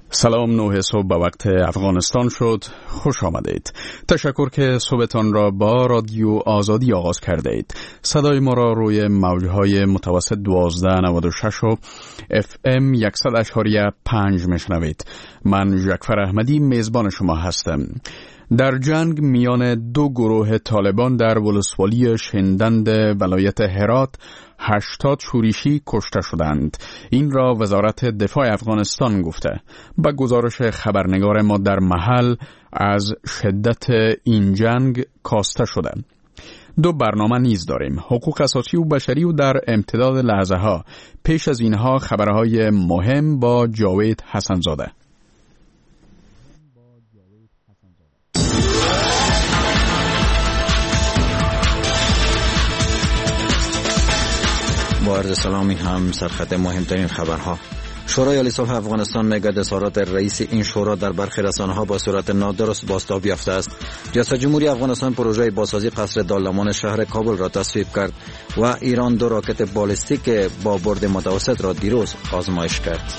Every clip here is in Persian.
سلام، 9 صبح به وقت افغانستان شد. خوش آمدید. تشکر که صبحتان را با رادیو آزادی آغاز کرده اید. صدای ما را روی موجهای متوسط 1296 و FM 100.5 میشنوید. من جعفر احمدی میزبان شما هستم. در جنگ میان دو گروه طالبان در ولسوالی شندند ولایت هرات 80 شورشی کشته شدند. این را وزارت دفاع افغانستان گفته. با گزارش خبرنگار ما در محل از شدت این جنگ کاسته شده. دو برنامه نیز داریم: حقوق اساسی و بشری و در امتداد لحظه ها. پیش از اینها خبرهای مهم با جاوید حسنزاده. با عرض سلامی هم سرخط مهمترین خبرها. شورای عالی صلح افغانستان میگوید اظهارات رئیس این شورا در برخی رسانه‌ها با صورت نادرست بازتاب یافته است. ریاست جمهوری افغانستان پروژه بازسازی قصر دارالمان شهر کابل را تصویب کرد و ایران 2 راکت بالستیک با برد متوسط را دیروز آزمایش کرد.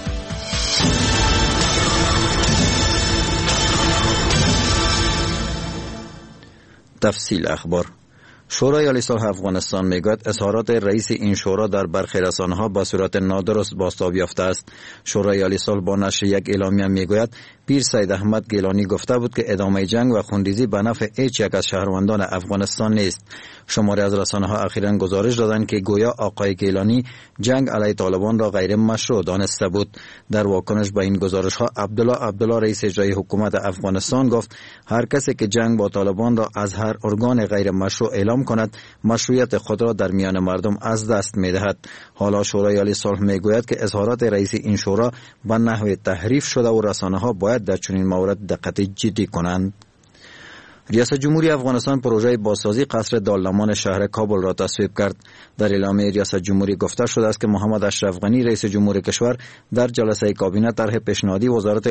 تفصیل اخبار. شورای عالی صلح افغانستان میگوید اظهارات رئیس این شورا در برخی رسانه‌ها با صورت نادرست بازتاب یافته است. شورای عالی صلح با نشر یک اعلامیه میگوید پیر سید احمد گیلانی گفته بود که ادامه جنگ و خونریزی به نفع هیچ یک از شهروندان افغانستان نیست. شماری از رسانه‌ها اخیراً گزارش دادند که گویا آقای گیلانی جنگ علیه طالبان را غیر مشروع دانسته بود. در واکنش به این گزارش‌ها عبدالله رئیس اجرایی حکومت افغانستان گفت هر کسی که جنگ با طالبان را از هر ارگان غیر مشروع اعلام کند مشروعیت خود را در میان مردم از دست می‌دهد. حالا شورای عالی صلح میگوید که اظهارات رئیس این شورا به نحو تحریف شده و رسانه‌ها باید در چنین مورد دقت جدی کنند. ریاست جمهوری افغانستان پروژه بازسازی قصر دارالمان شهر کابل را تصویب کرد. در اعلامیه ریاست جمهوری گفته شده است که محمد اشرف غنی رئیس جمهور کشور در جلسه کابینه طرح پیشنهادی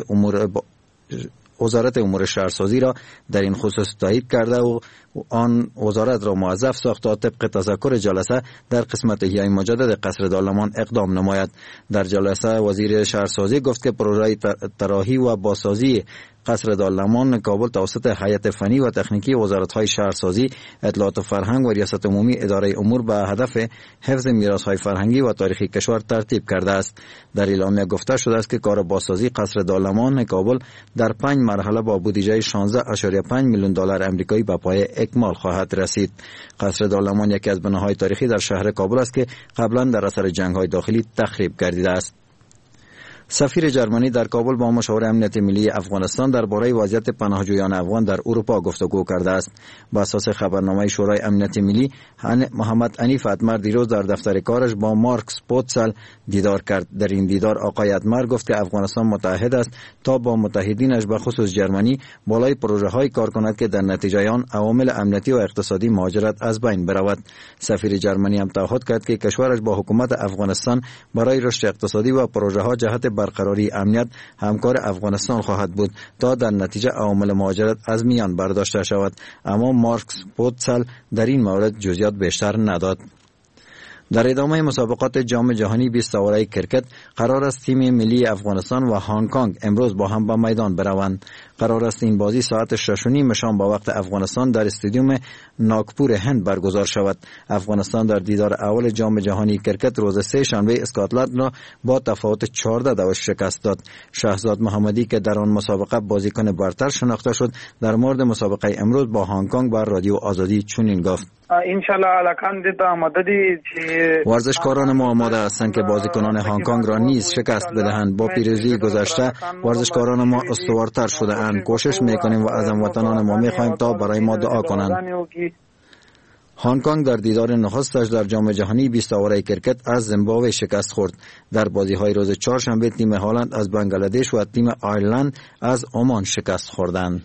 وزارت امور شهرسازی را در این خصوص تایید کرده و آن وزارت را موظف ساخت تا طبق تذکر جلسه در قسمت احیای مجدد قصر دارالمان اقدام نماید. در جلسه وزیر شهرسازی گفت که پروژه طراحی و بازسازی قصر دارالمان کابل توسط هیئت فنی و تکنیکی وزارت‌های شهرسازی، اطلاعات و فرهنگ و ریاست عمومی اداره امور به هدف حفظ میراث‌های فرهنگی و تاریخی کشور ترتیب کرده است. در اعلامیه گفته شده است که کار بازسازی قصر دارالمان کابل در 5 مرحله با بودجه 16.5 میلیون دلار آمریکایی به پای اکمال خواهد رسید. قصر دارالمان یکی از بناهای تاریخی در شهر کابل است که قبلا در اثر جنگ‌های داخلی تخریب گردیده است. سفیر جرمنی در کابل با مشاور امنیت ملی افغانستان درباره وضعیت پناهجویان افغان در اروپا گفتگو کرده است. بر اساس خبرنامه شورای امنیت ملی، محمد حنیف اتمر دیروز در دفتر کارش با مارکس پوتسل دیدار کرد. در این دیدار آقای اتمر گفت که افغانستان متحد است تا با متحدینش به خصوص جرمنی بالای پروژه‌های کار کند که در نتیجه آن عوامل امنیتی و اقتصادی مهاجرت از بین برود. سفیر جرمنی هم تعهد کرد که کشورش با حکومت افغانستان برای رشد اقتصادی و پروژه‌ها جهت برقراری امنیت همکار افغانستان خواهد بود تا در نتیجه عوامل مهاجرت از میان برداشته شود. اما مارکس پوتسل در این مورد جزئیات بیشتر نداد. در ادامه مسابقات جام جهانی 20 سواره کرکت قرار است تیم ملی افغانستان و هنگ کنگ امروز با هم به میدان بروند. قرار است این بازی ساعت 6:30 شام به وقت افغانستان در استادیوم ناگپور هند برگزار شود. افغانستان در دیدار اول جام جهانی کرکت روز 3 شنبه اسکاتلند را با تفاوت 14 شکست داد. شهزاد محمدی که در آن مسابقه بازیکن برتر شناخته شد در مورد مسابقه امروز با هنگ کنگ بر رادیو آزادی چنین گفت: انشالله علاکان دیتا آماده دی ورزشکاران ما آماده هستند که بازیکنان هنگ کنگ را نیز شکست بدهند. با پیروزی گذشته ورزشکاران ما استوارتر شده اند. کوشش میکنیم و از هموطنان ما میخواهیم تا برای ما دعا کنند. هنگ کنگ در دیدار نخستش در جام جهانی 20 سواره کرکت از زیمبابوه شکست خورد. در بازی‌های روز چهارشنبه تیم هلند از بنگلادش و تیم آیرلند از عمان شکست خوردند.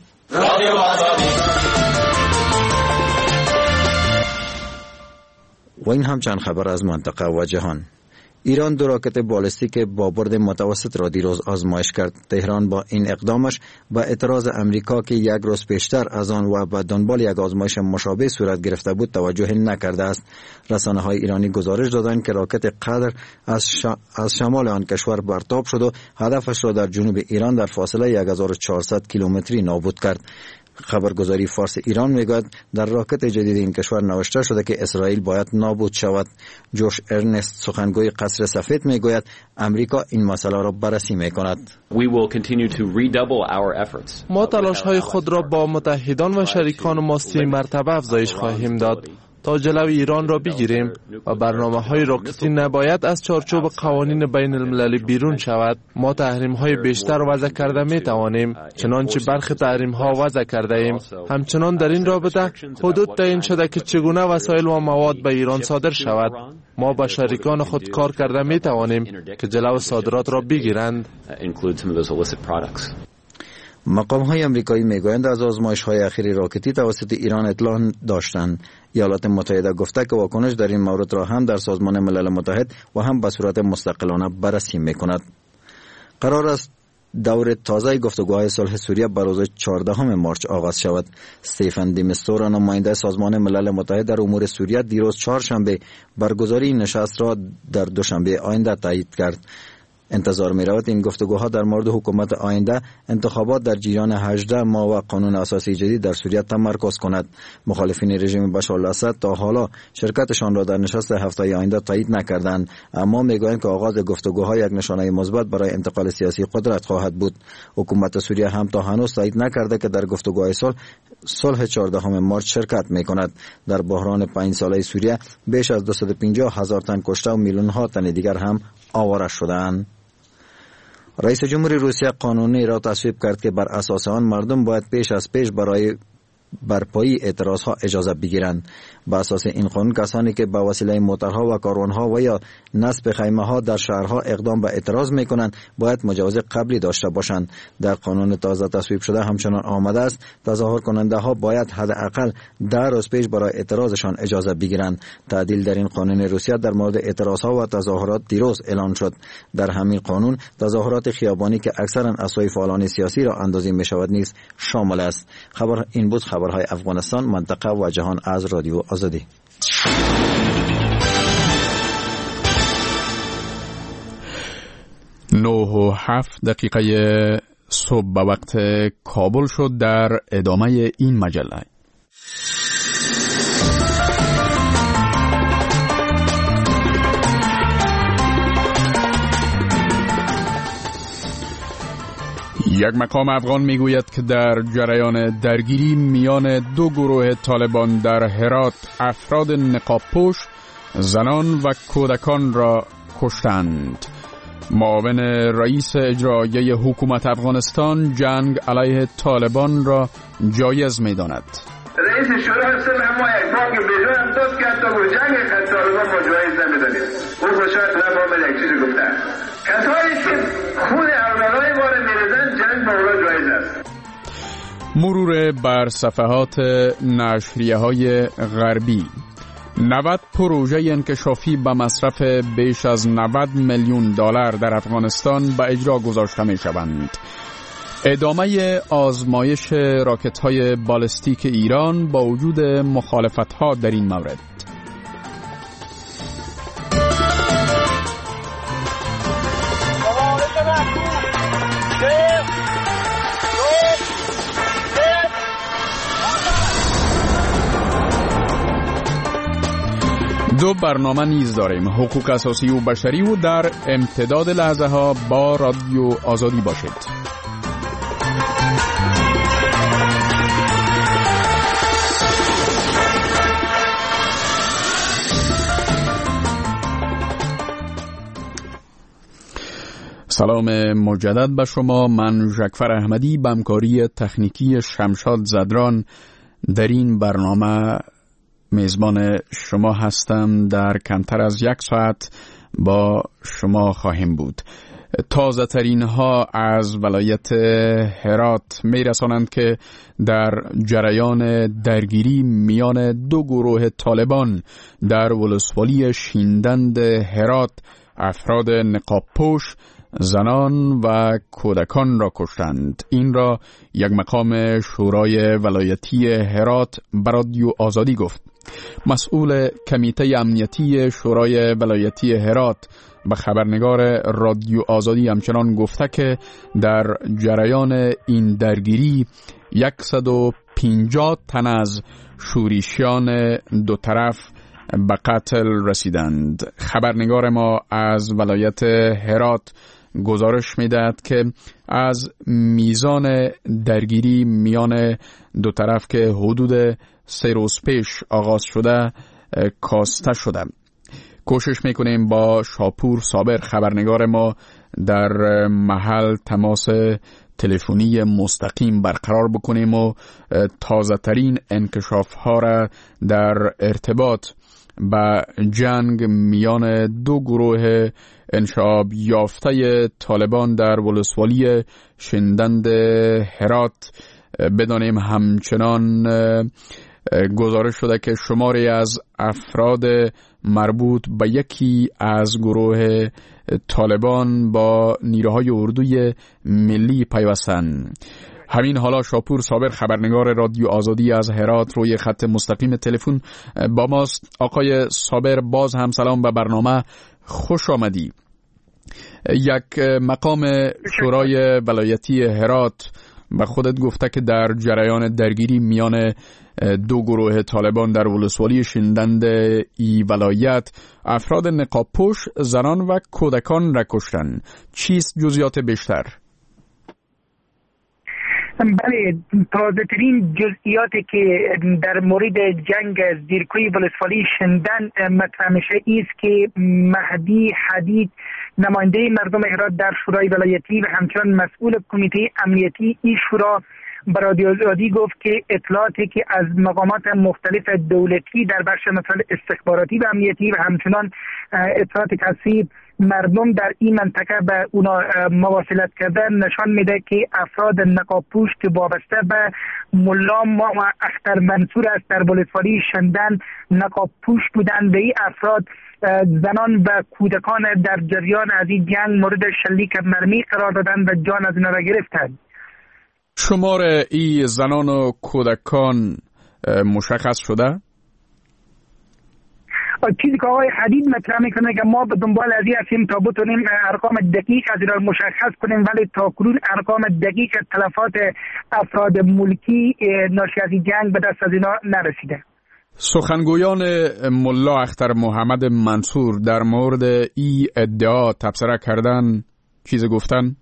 و این هم چند خبر از منطقه و جهان. ایران 2 راکت بالستیک با برد متوسط را دیروز آزمایش کرد. تهران با این اقدامش به اعتراض امریکا که 1 روز پیشتر از آن و به دنبال یک آزمایش مشابه صورت گرفته بود توجه نکرده است. رسانه‌های ایرانی گزارش دادند که راکت قدر از شمال آن کشور پرتاب شد و هدفش را در جنوب ایران در فاصله 1400 کیلومتری نابود کرد. خبرگزاری فارس ایران میگوید در راکت جدید این کشور نوشته شده که اسرائیل باید نابود شود. جوش ارنست سخنگوی قصر سفید میگوید امریکا این مسئله را بررسی میکند. ما تلاش‌های خود را با متحدان و شریکان ما 3 مرتبه افزایش خواهیم داد تا جلوی ایران را بگیریم و برنامه‌های راکتی نباید از چارچوب قوانین بین المللی بیرون شود. ما تحریم‌های بیشتر وضع کرده می‌توانیم، چنانچه برخی تحریم‌ها وضع کرده ایم. همچنان در این رابطه حدود تعیین شده که چگونه وسایل و مواد به ایران صادر شود. ما با شریکان خود کار کرده می‌توانیم که جلو صادرات را بگیرند. مقام‌های آمریکایی میگویند از آزمایش‌های اخیر راکتی توسط ایران اطلاع داشتند. ایالات متحده گفته که واکنش در این مورد را هم در سازمان ملل متحد و هم به صورت مستقلانه بررسی می‌کند. قرار است دور تازه گفتگوهای صلح سوریه بر روز 14 مارس آغاز شود. استیفن دی مستورا نماینده سازمان ملل متحد در امور سوریه دیروز چهارشنبه برگزاری نشست را در دوشنبه آینده تایید کرد. انتظار می رود این گفتگوها در مورد حکومت آینده، انتخابات در جریان 18 ماه و قانون اساسی جدید در سوریه تمرکز کند. مخالفین رژیم بشار الاسد تا حالا شرکتشان را در نشست هفته آینده تایید نکردند، اما میگویند که آغاز گفتگوها یک نشانه مثبت برای انتقال سیاسی قدرت خواهد بود. حکومت سوریه هم تا هنوز تایید نکرده که در گفتگوهای صلح 14 مارس شرکت می کند. در بحران 5 ساله سوریه بیش از 250,000 تن کشته و میلیون‌ها تن دیگر هم آواره شدند. رئیس جمهور روسیه قانونی را تصویب کرد که بر اساس آن مردم باید پیش برای برپایی اعتراضها اجازه بگیرند. با اساس این قانون کسانی که با وسیله موترها و کاروانها و یا نصب خیمه‌ها در شهرها اقدام به اعتراض می‌کنند باید مجوز قبلی داشته باشند. در قانون تازه تصویب شده همچنان آمده است تظاهر کننده ها باید حداقل 10 روز پیش برای اعتراضشان اجازه بگیرند. تعدیل در این قانون روسیه در مورد اعتراضها و تظاهرات دیروز اعلان شد. در همین قانون تظاهرات خیابانی که اکثرا از سوی فعالان سیاسی را اندازی می‌شود نیز شامل است. این بود خبرهای افغانستان، منطقه و جهان از رادیو آزادی. 9:07 صبح به وقت کابل شد. در ادامه این مجله یک مقام افغان میگوید که در جریان درگیری میان 2 گروه طالبان در هرات افراد نقاب پوش زنان و کودکان را کشتند. معاون رئیس اجرایی حکومت افغانستان جنگ علیه طالبان را جایز می‌داند. رئیس شورای صلح ما یک بار که بیرون هم داد که حتی جنگ طالبان ما جایز نمی‌دانیم. اون باشد ما یک چیزی گفتن. کسایی که خون اولادای ما را می‌ریزن جنگ با اونها جایز است. مرور بر صفحات نشریه‌های غربی. 90 پروژه انکشافی به مصرف بیش از 90 میلیون دلار در افغانستان به اجرا گذاشته می شوند. ادامه آزمایش راکت‌های بالستیک ایران با وجود مخالفت‌ها در این مورد. دو برنامه نیز داریم، حقوق اساسی و بشری و در امتداد لحظه ها با رادیو آزادی باشید. سلام مجدد به شما. من ژکفر احمدی به همکاری تکنیکی شمشاد زدران در این برنامه میزبان شما هستم. در کمتر از 1 ساعت با شما خواهیم بود. تازه ترین ها از ولایت هرات می رسانند که در جریان درگیری میان 2 گروه طالبان در ولسوالی شیندند هرات افراد نقاب پوش، زنان و کودکان را کشتند. این را یک مقام شورای ولایتی هرات به رادیو آزادی گفت. مسئول کمیته امنیتی شورای ولایتی هرات به خبرنگار رادیو آزادی همچنان گفته که در جریان این درگیری 150 تن از شورشیان دو طرف به قتل رسیدند. خبرنگار ما از ولایت هرات گزارش می‌دهد که از میزان درگیری میان دو طرف که حدود 3 روز پیش آغاز شده کاسته شده. کوشش میکنیم با شاپور صابر خبرنگار ما در محل تماس تلفنی مستقیم برقرار بکنیم و تازه ترین انکشاف ها را در ارتباط با جنگ میان دو گروه انشعاب یافته طالبان در ولسوالی شندند هرات بدانیم. همچنان گزارش شده که شماری از افراد مربوط به یکی از گروه طالبان با نیروهای اردوی ملی پیوستند. همین حالا شاپور صابر خبرنگار رادیو آزادی از هرات روی خط مستقیم تلفن با ماست. آقای صابر باز هم سلام به برنامه، خوش آمدی. یک مقام شورای ولایتی هرات به خودت گفته که در جریان درگیری میان دو گروه طالبان در ولسوالی شندند ای ولایت افراد نقاب پوش، زنان و کودکان را کشتند. چیست جزئیات بیشتر؟ بله، تازه ترین جزئیاتی که در مورد جنگ زیرکوی ولسوالی شندن مطرح میشه است که مهدی حدید نماینده مردم هرات در شورای ولایتی و همچنان مسئول کمیته امنیتی این شورا به رادیو آزادی گفت که اطلاعاتی که از مقامات مختلف دولتی در بخش مثلا استخباراتی و امنیتی و همچنان اطلاعات کسی مردم در این منطقه به اونا مواصلت کردن نشان میده که افراد نقاب پوش که وابسته به ملا و اختر منصور است در ولسوالی شندن نقاب پوش بودند. به این افراد زنان و کودکان در جریان از این جنگ مورد شلیک مرمی قرار دادن و جان از اینا را گرفتند. شمار ای زنان و کودکان مشخص شده؟ چیزی که آقای حدید مطرح میکنه که ما به دنبال از این هستیم تا بتونیم ارقام دقیق از این را مشخص کنیم، ولی تا کنون ارقام دقیق تلفات افراد ملکی ناشی از این جنگ به دست از اینا نرسیده. سخنگویان ملا اختر محمد منصور در مورد ای ادعا تبصره کردن، چیز گفتن؟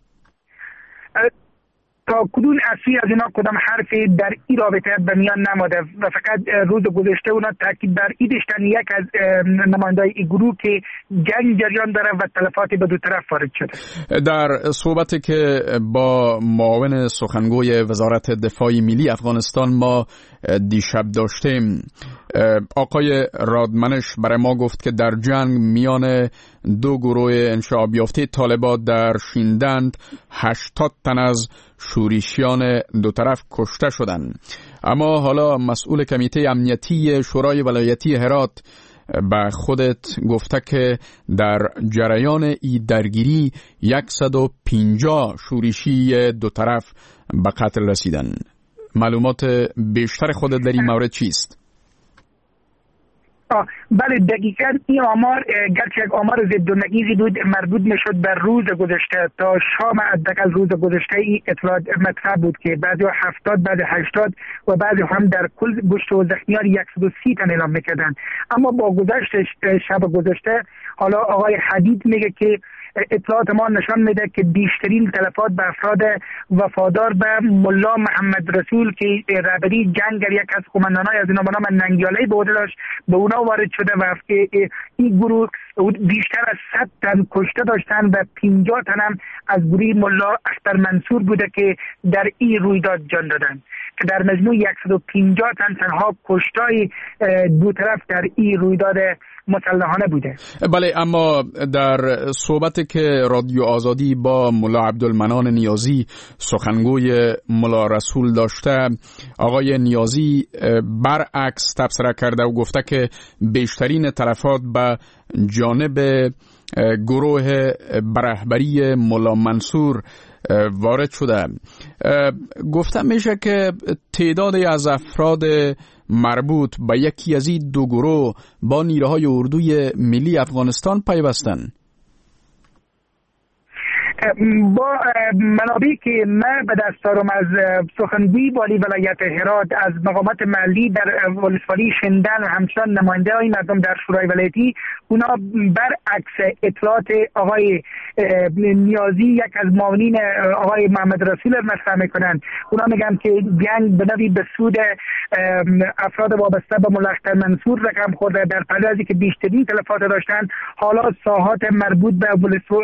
تا کدوم اصلی از اینا کدام حرفی در این رابطه به میان نماده و فقط روز گذشته اونا تاکید بر این داشتن یک از نمایندای این گروه که جنگ جریان داره و تلفاتی به دو طرف وارد شده. در صحبتی که با معاون سخنگوی وزارت دفاع ملی افغانستان ما دیشب داشتیم، آقای رادمنش برای ما گفت که در جنگ میان دو گروه انشعاب یافته طالبان در شیندند 80 تن از شورشیان دو طرف کشته شدند. اما حالا مسئول کمیته امنیتی شورای ولایتی هرات به خودت گفته که در جریان ای درگیری 150 شورشی دو طرف به قتل رسیدند. معلومات بیشتر خودت در این مورد چیست؟ بله، دقیقاً این آمار گرچه یک آمار ضد و نقیضی بود مربوط میشد بر روز گذشته. تا شام حداقل روز گذشته این اطلاع مطرح بود که بعضی 70 بعضی 80 و بعضی هم در کل گشت و زخمیان 130 تن اعلام میکردن. اما با گذشت شب گذشته حالا آقای حدید میگه که اطلاعات ما نشان میده که بیشترین تلفات به افراد وفادار به ملا محمد رسول که رهبری جنگ یک از قماندانای از اینا به نام ننگیاله به عهده داشت به اونا وارد شده و این گروه بیشتر از 100 تن کشته داشتن و 50 تن هم از گروه ملا اختر منصور بوده که در این رویداد جان دادن که در مجموع 150 تن تنها کشتای دو طرف در این رویداد مسلحانه بوده. بله، اما در صحبتی که رادیو آزادی با ملا عبدالمنان نیازی سخنگوی ملا رسول داشته، آقای نیازی برعکس تبصره کرده و گفته که بیشترین تلفات به جانب گروه برهبری ملا منصور وارد شده. گفته میشه که تعدادی از افراد مربوط به یکی از این دو گروه با نیروهای اردوی ملی افغانستان پیوستند. با منابعی که من به دست دارم از سخنگوی والی ولایت هرات، از مقامات محلی در ولسوالی شندن و همچنان نماینده های مردم در شورای ولایتی، اونا برعکس اطلاعات آقای نیازی، یک از معاونین آقای محمد رسول مطرح میکنند. اونا میگن که جنگ به نوعی به سود افراد وابسته به ملا اختر منصور رقم خورده، در پرده که بیشترین تلفات داشتن. حالا ساحات مربوط به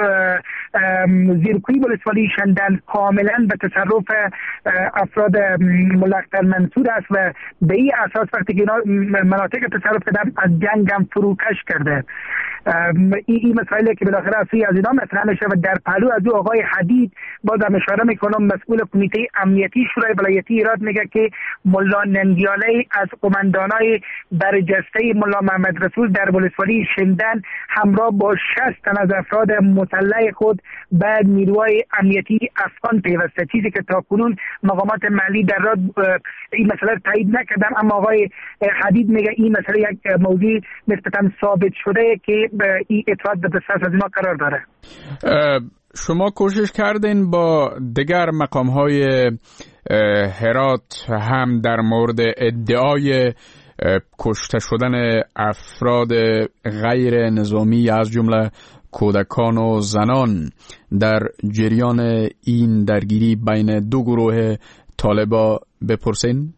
زیرکوی ولسوالی شندن کاملا به تصرف افراد ملا اختر منصور است و به این اساس وقتی که اینا مناطق تصرف کردن از جنگ هم فروکش کرده. این مسائلی که بالاخره از اینا مطرح میشه و در پهلو از آقای حدید بازم اشاره میکنم، مسئول کمیته امنیتی شورای ولایتی ایراد میگه که ملا ننگیاله از قماندانای برجسته ملا محمد رسول در ولسوالی شندن همراه با 60 تن از افراد مسلح خود به نیروهای امنیتی افغان پیوسته، چیزی که تاکنون مقامات محلی در راه این مسئله تایید نکردن. اما آقای حدید میگه این مسئله یک موضوع نسبتا ثابت شده که این اطلاعات به دسترس از اینا قرار داره. شما کوشش کردین با دیگر مقام‌های هرات هم در مورد ادعای کشته شدن افراد غیر نظامی از جمله کودکان و زنان در جریان این درگیری بین دو گروه طالبا بپرسین؟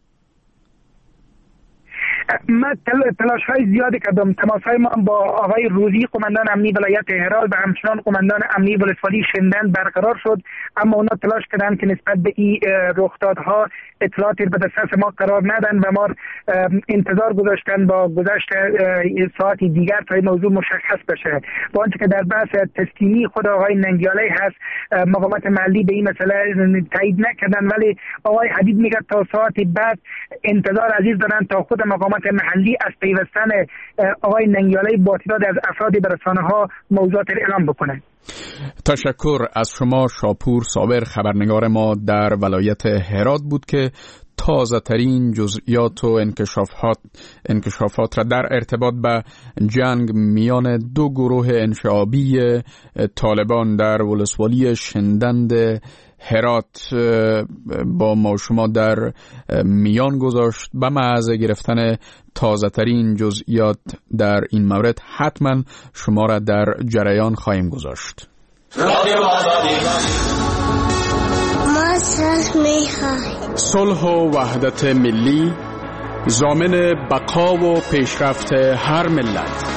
من تلاش های زیادی کردم. تماس های ما با آقای روزی قماندان امنی ولایت هرات و همچنان قماندان امنی ولسوالی شندن برقرار شد، اما اونا تلاش کردن که نسبت به این رخدادها اطلاعاتی به دسترس ما قرار ندن و ما انتظار گذاشتن با گذشت ساعتی دیگر تا این موضوع مشخص بشه. با آنچه که در بحث تسلیمی خود آقای ننگیاله هست، مقامات محلی به این مسئله تایید نکردن، ولی آقای حدید میگه تا ساعتی بعد انتظار عزیز دارن تا خود مقامات محلی از پیوستن آقای ننگیاله با تعداد از افرادی به رسانه‌ها موضوعات اعلام بکنه. تشکر از شما شاپور صابر، خبرنگار ما در ولایت هرات بود که تازه ترین جزئیات و انکشافات را در ارتباط به جنگ میان دو گروه انشعابی طالبان در ولسوالی شندند هرات با ما شما در میان گذاشت. به محض گرفتن تازه ترین جزئیات در این مورد حتما شما را در جریان خواهیم گذاشت. ما صلح می‌خواهیم. صلح و وحدت ملی ضامن بقا و پیشرفت هر ملت.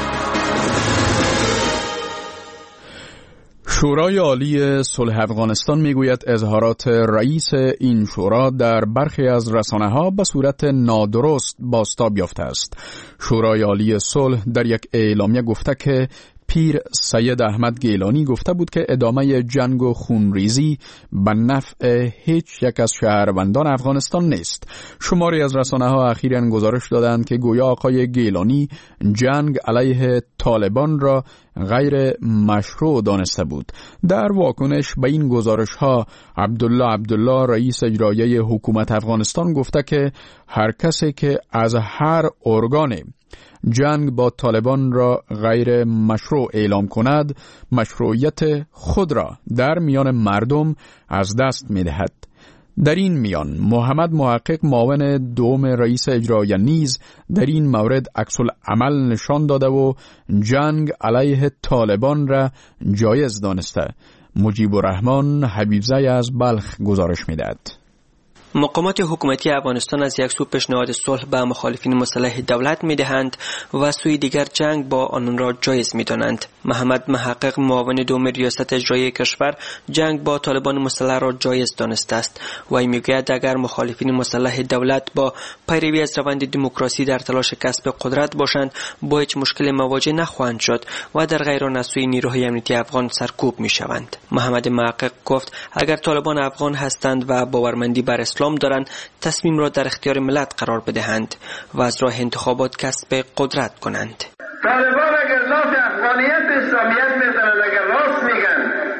شورای عالی صلح افغانستان میگوید اظهارات رئیس این شورا در برخی از رسانه‌ها به صورت نادرست بازتاب یافته است. شورای عالی صلح در یک اعلامیه گفته که پیر سید احمد گیلانی گفته بود که ادامه جنگ و خونریزی به نفع هیچ یک از شهروندان افغانستان نیست. شماری از رسانه‌ها اخیراً گزارش دادند که گویا آقای گیلانی جنگ علیه طالبان را غیر مشروع دانسته بود. در واکنش به این گزارش‌ها عبدالله رئیس اجرایی حکومت افغانستان گفته که هر کسی که از هر ارگان جنگ با طالبان را غیر مشروع اعلام کند، مشروعیت خود را در میان مردم از دست می دهد. در این میان محمد محقق معاون دوم رئیس اجرایی نیز در این مورد عکس العمل نشان داده و جنگ علیه طالبان را جایز دانسته. مجیب الرحمن حبیبزی از بلخ گزارش می دهد. مقامات حکومتی افغانستان از یک سو پیشنهاد صلح به مخالفین مسلح دولت می‌دهند و سوی دیگر جنگ با آنان را جایز می‌دانند. محمد محقق معاون دوم ریاست اجرایی کشور جنگ با طالبان مسلح را جایز دانسته است و می‌گوید اگر مخالفین مسلح دولت با پیروی از روند دموکراسی در تلاش کسب قدرت باشند با هیچ مشکل مواجه نخواهند شد و در غیر آن از سوی نیروهای امنیتی افغان سرکوب می‌شوند. محمد محقق گفت اگر طالبان افغان هستند و باورمندی بر اسلام دارند تصمیم را در اختیار ملت قرار بدهند و از راه انتخابات کسب قدرت کنند. طالبان اگر لاف افغانیت اسلامیت میزنند، اگر راست میگن،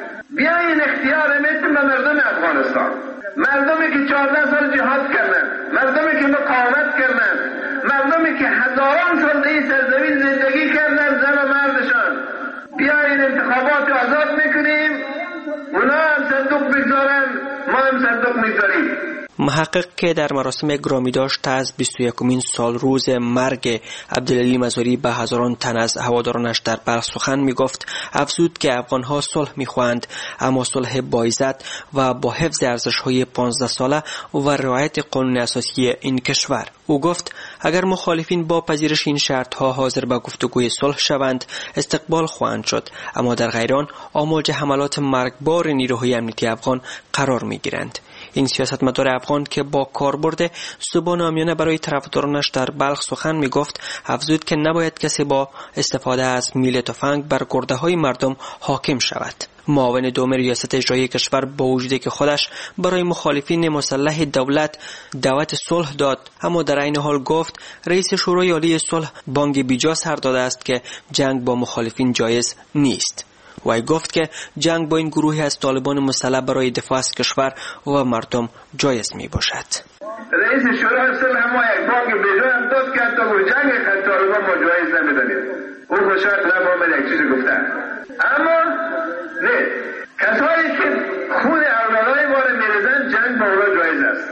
بیاین اختیار میتون به مردم افغانستان، مردمی که 14 سال جهاد کردن، مردمی که مقاومت کردن، مردمی که هزاران سال در این سرزمین زندگی کردن، زن و مردشان، بیاین انتخابات آزاد میکنیم، اونا هم صندوق بگذارن، ما هم صندوق میگذاریم. محقق که در مراسم گرامی داشت از 21مین سال روز مرگ عبدالعلی مزاری به هزاران تن از هوادارانش در بلخ سخن میگفت، افزود که افغانها صلح میخواهند، اما صلح با عزت و با حفظ ارزش‌های 15 ساله و رعایت قانون اساسی این کشور. او گفت اگر مخالفین با پذیرش این شرط‌ها حاضر به گفتگوی صلح شوند، استقبال خواهند شد، اما در غیر آن آموج حملات مرگبار نیروهای امنیتی افغان قرار میگیرند. این سیاستمدار افغان که با کاربرد زبان عامیانه برای طرفدارانش در بلخ سخن میگفت، افزود که نباید کسی با استفاده از میل تفنگ بر گرده‌های مردم حاکم شود. معاون دوم ریاست اجرایی کشور با وجودی که خودش برای مخالفین مسلح دولت دعوت صلح داد، اما در عین حال گفت رئیس شورای عالی صلح بانگ بیجا سر داده است که جنگ با مخالفین جایز نیست. وی گفت که جنگ با این گروهی از طالبان مسلح برای دفاع از کشور و مردم جایز می باشد. رئیس شورای صلح ما یک بانگ بیجا هم داد که حتی با جنگ طالبان ما جایز نمیدانیم. او خوشحال نباید یک چیزی گفتن، اما نه، کسایی که خون اولادای ما رو میریزن جنگ با اونا جایز است.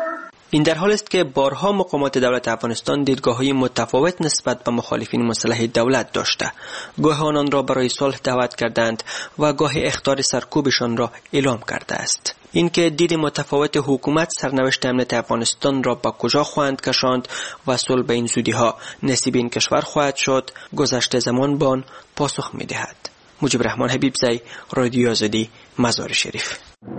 این در حال است که بارها مقامات دولت افغانستان دیدگاه‌های متفاوت نسبت به مخالفین مسلح دولت داشته. گاه آنان را برای صلح دعوت کردند و گاه اخطار سرکوبشان را اعلام کرده است. اینکه دید متفاوت حکومت سرنوشت امنیت افغانستان را به کجا خواهند کشاند و صلح به این زودی‌ها نصیب این کشور خواهد شد، گذشته زمان به آن پاسخ می‌دهد. مجیب رحمان حبیبزی، رادیو آزادی، مزار شریف.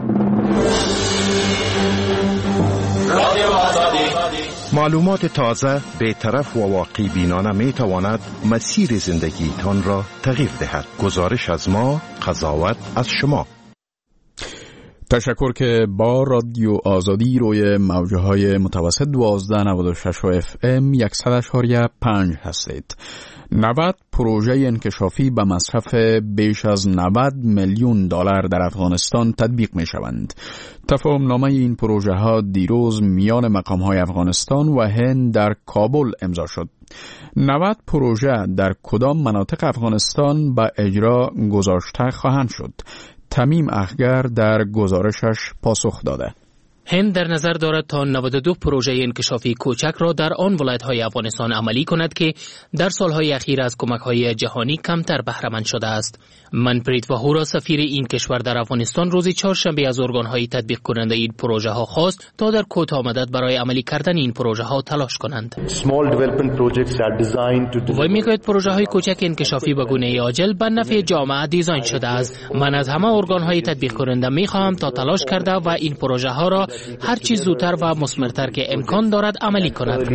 معلومات تازه، بی‌طرف و واقع بینانه می تواند مسیر زندگیتان را تغییر دهد. گزارش از ما، قضاوت از شما. تشکر که با رادیو آزادی روی موجهای متوسط 1296 و FM 100.5 هستید. 90 پروژه انکشافی به مصرف بیش از 90 میلیون دلار در افغانستان تطبیق می شوند. تفاهم نامه این پروژه ها دیروز میان مقام های افغانستان و هند در کابل امضا شد. 90 پروژه در کدام مناطق افغانستان به اجرا گذاشته خواهند شد؟ تمیم اخگر در گزارشش پاسخ داده. هند در نظر دارد تا 92 پروژه انکشافی کوچک را در آن ولایت‌های افغانستان عملی کند که در سالهای اخیر از کمک‌های جهانی کمتر بهره مند شده است. منپریت وهورا، سفیر این کشور در افغانستان، روز چهارشنبه از ارگان‌های تطبیق کننده این پروژه ها خواست تا در کوتاه مدت برای عملی کردن این پروژه ها تلاش کنند. و میگوید پروژه های کوچک انکشافی به گونه عاجل به نفع جامعه دیزاین شده است. من از همه ارگان‌های تطبیق کننده می‌خواهم تا تلاش کرده و این پروژه ها را هر چیز زودتر و مثمرتر که امکان دارد عملی کند.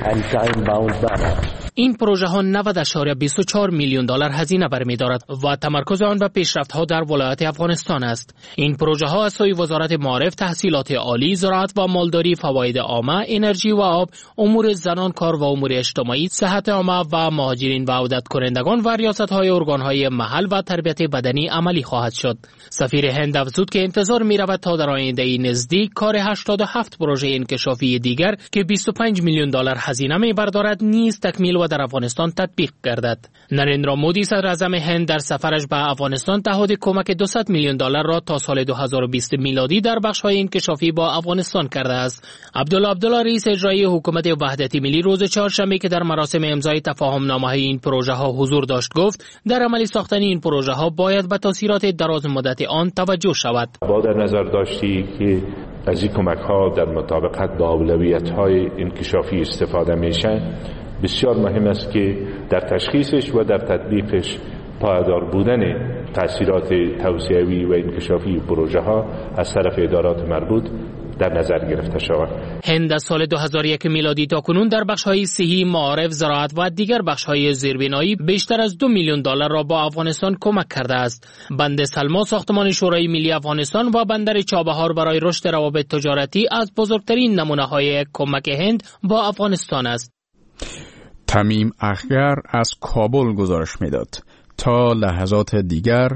این پروژه ها 90.24 میلیون دلار هزینه برمی‌دارد و تمرکز آن به پیشرفت‌ها در ولایت افغانستان است. این پروژه ها از سوی وزارت معارف، تحصیلات عالی، زراعت و مالداری، فواید عامه، انرژی و آب، امور زنان، کار و امور اجتماعی، صحت عامه و مهاجرین و عودت کنندگان و ریاست‌های ارگان‌های محل و تربیت بدنی عملی خواهد شد. سفیر هند افزود که انتظار می‌رود تا در آینده نزدیک کار 87 پروژه انکشافی دیگر که 25 میلیون دلار هزینه می‌بردارد نیز تکمیل و در افغانستان تطبیق گردد. نریندرا مودی صدر اعظم هند در سفرش به افغانستان تعهد کمک 200 میلیون دلار را تا سال 2020 میلادی در بخش‌های انکشافی با افغانستان کرده است. عبدالله رئیس اجرایی حکومت وحدت ملی روز چهارشنبه که در مراسم امضای تفاهم نامه‌های این پروژه ها حضور داشت گفت در عملی ساختن این پروژه ها باید به تاثیرات دراز مدت آن توجه شود. با در نظر داشتی که از این کمک ها در مطابقت با اولویت های انکشافی استفاده میشه، بسیار مهم است که در تشخیصش و در تطبیقش پایدار بودن تأثیرات توسعوی و انکشافی پروژه ها از طرف ادارات مربوط در نظر گرفته شود. هند از سال 2001 میلادی تا کنون در بخش‌های صحی، معارف، زراعت و دیگر بخش‌های زیربنایی بیشتر از 2 میلیون دلار را با افغانستان کمک کرده است. بند سلما، ساختمان شورای ملی افغانستان و بندر چابهار برای رشد روابط تجارتی از بزرگترین نمونه‌های کمک هند با افغانستان است. تمیم اخگر از کابل گزارش میداد. تا لحظات دیگر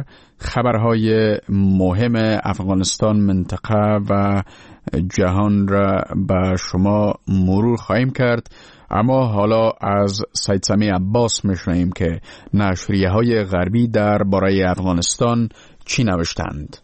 خبرهای مهم افغانستان، منطقه و جهان را به شما مرور خواهیم کرد، اما حالا از سید سمی عباس میشنویم که نشریه های غربی درباره افغانستان چی نوشتند.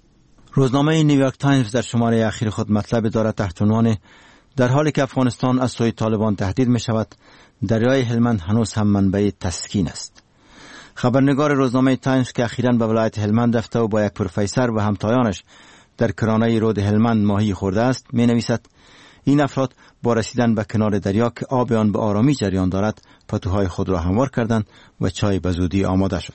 روزنامه نیویورک تایمز در شماره اخیر خود مطلب دارد تحت عنوان در حالی که افغانستان از سوی طالبان تهدید می شود، دریای هلمند هنوز هم منبع تسکین است. خبرنگار روزنامه تایمز که اخیراً به ولایت هلمند رفته و با یک پروفسور و همتایانش در کرانه رود هلمند ماهی خورده است، می نویسد این افراد با رسیدن به کنار دریا که آب آن به آرامی جریان دارد، پتوهای خود را هموار کردند و چای به زودی آماده شد.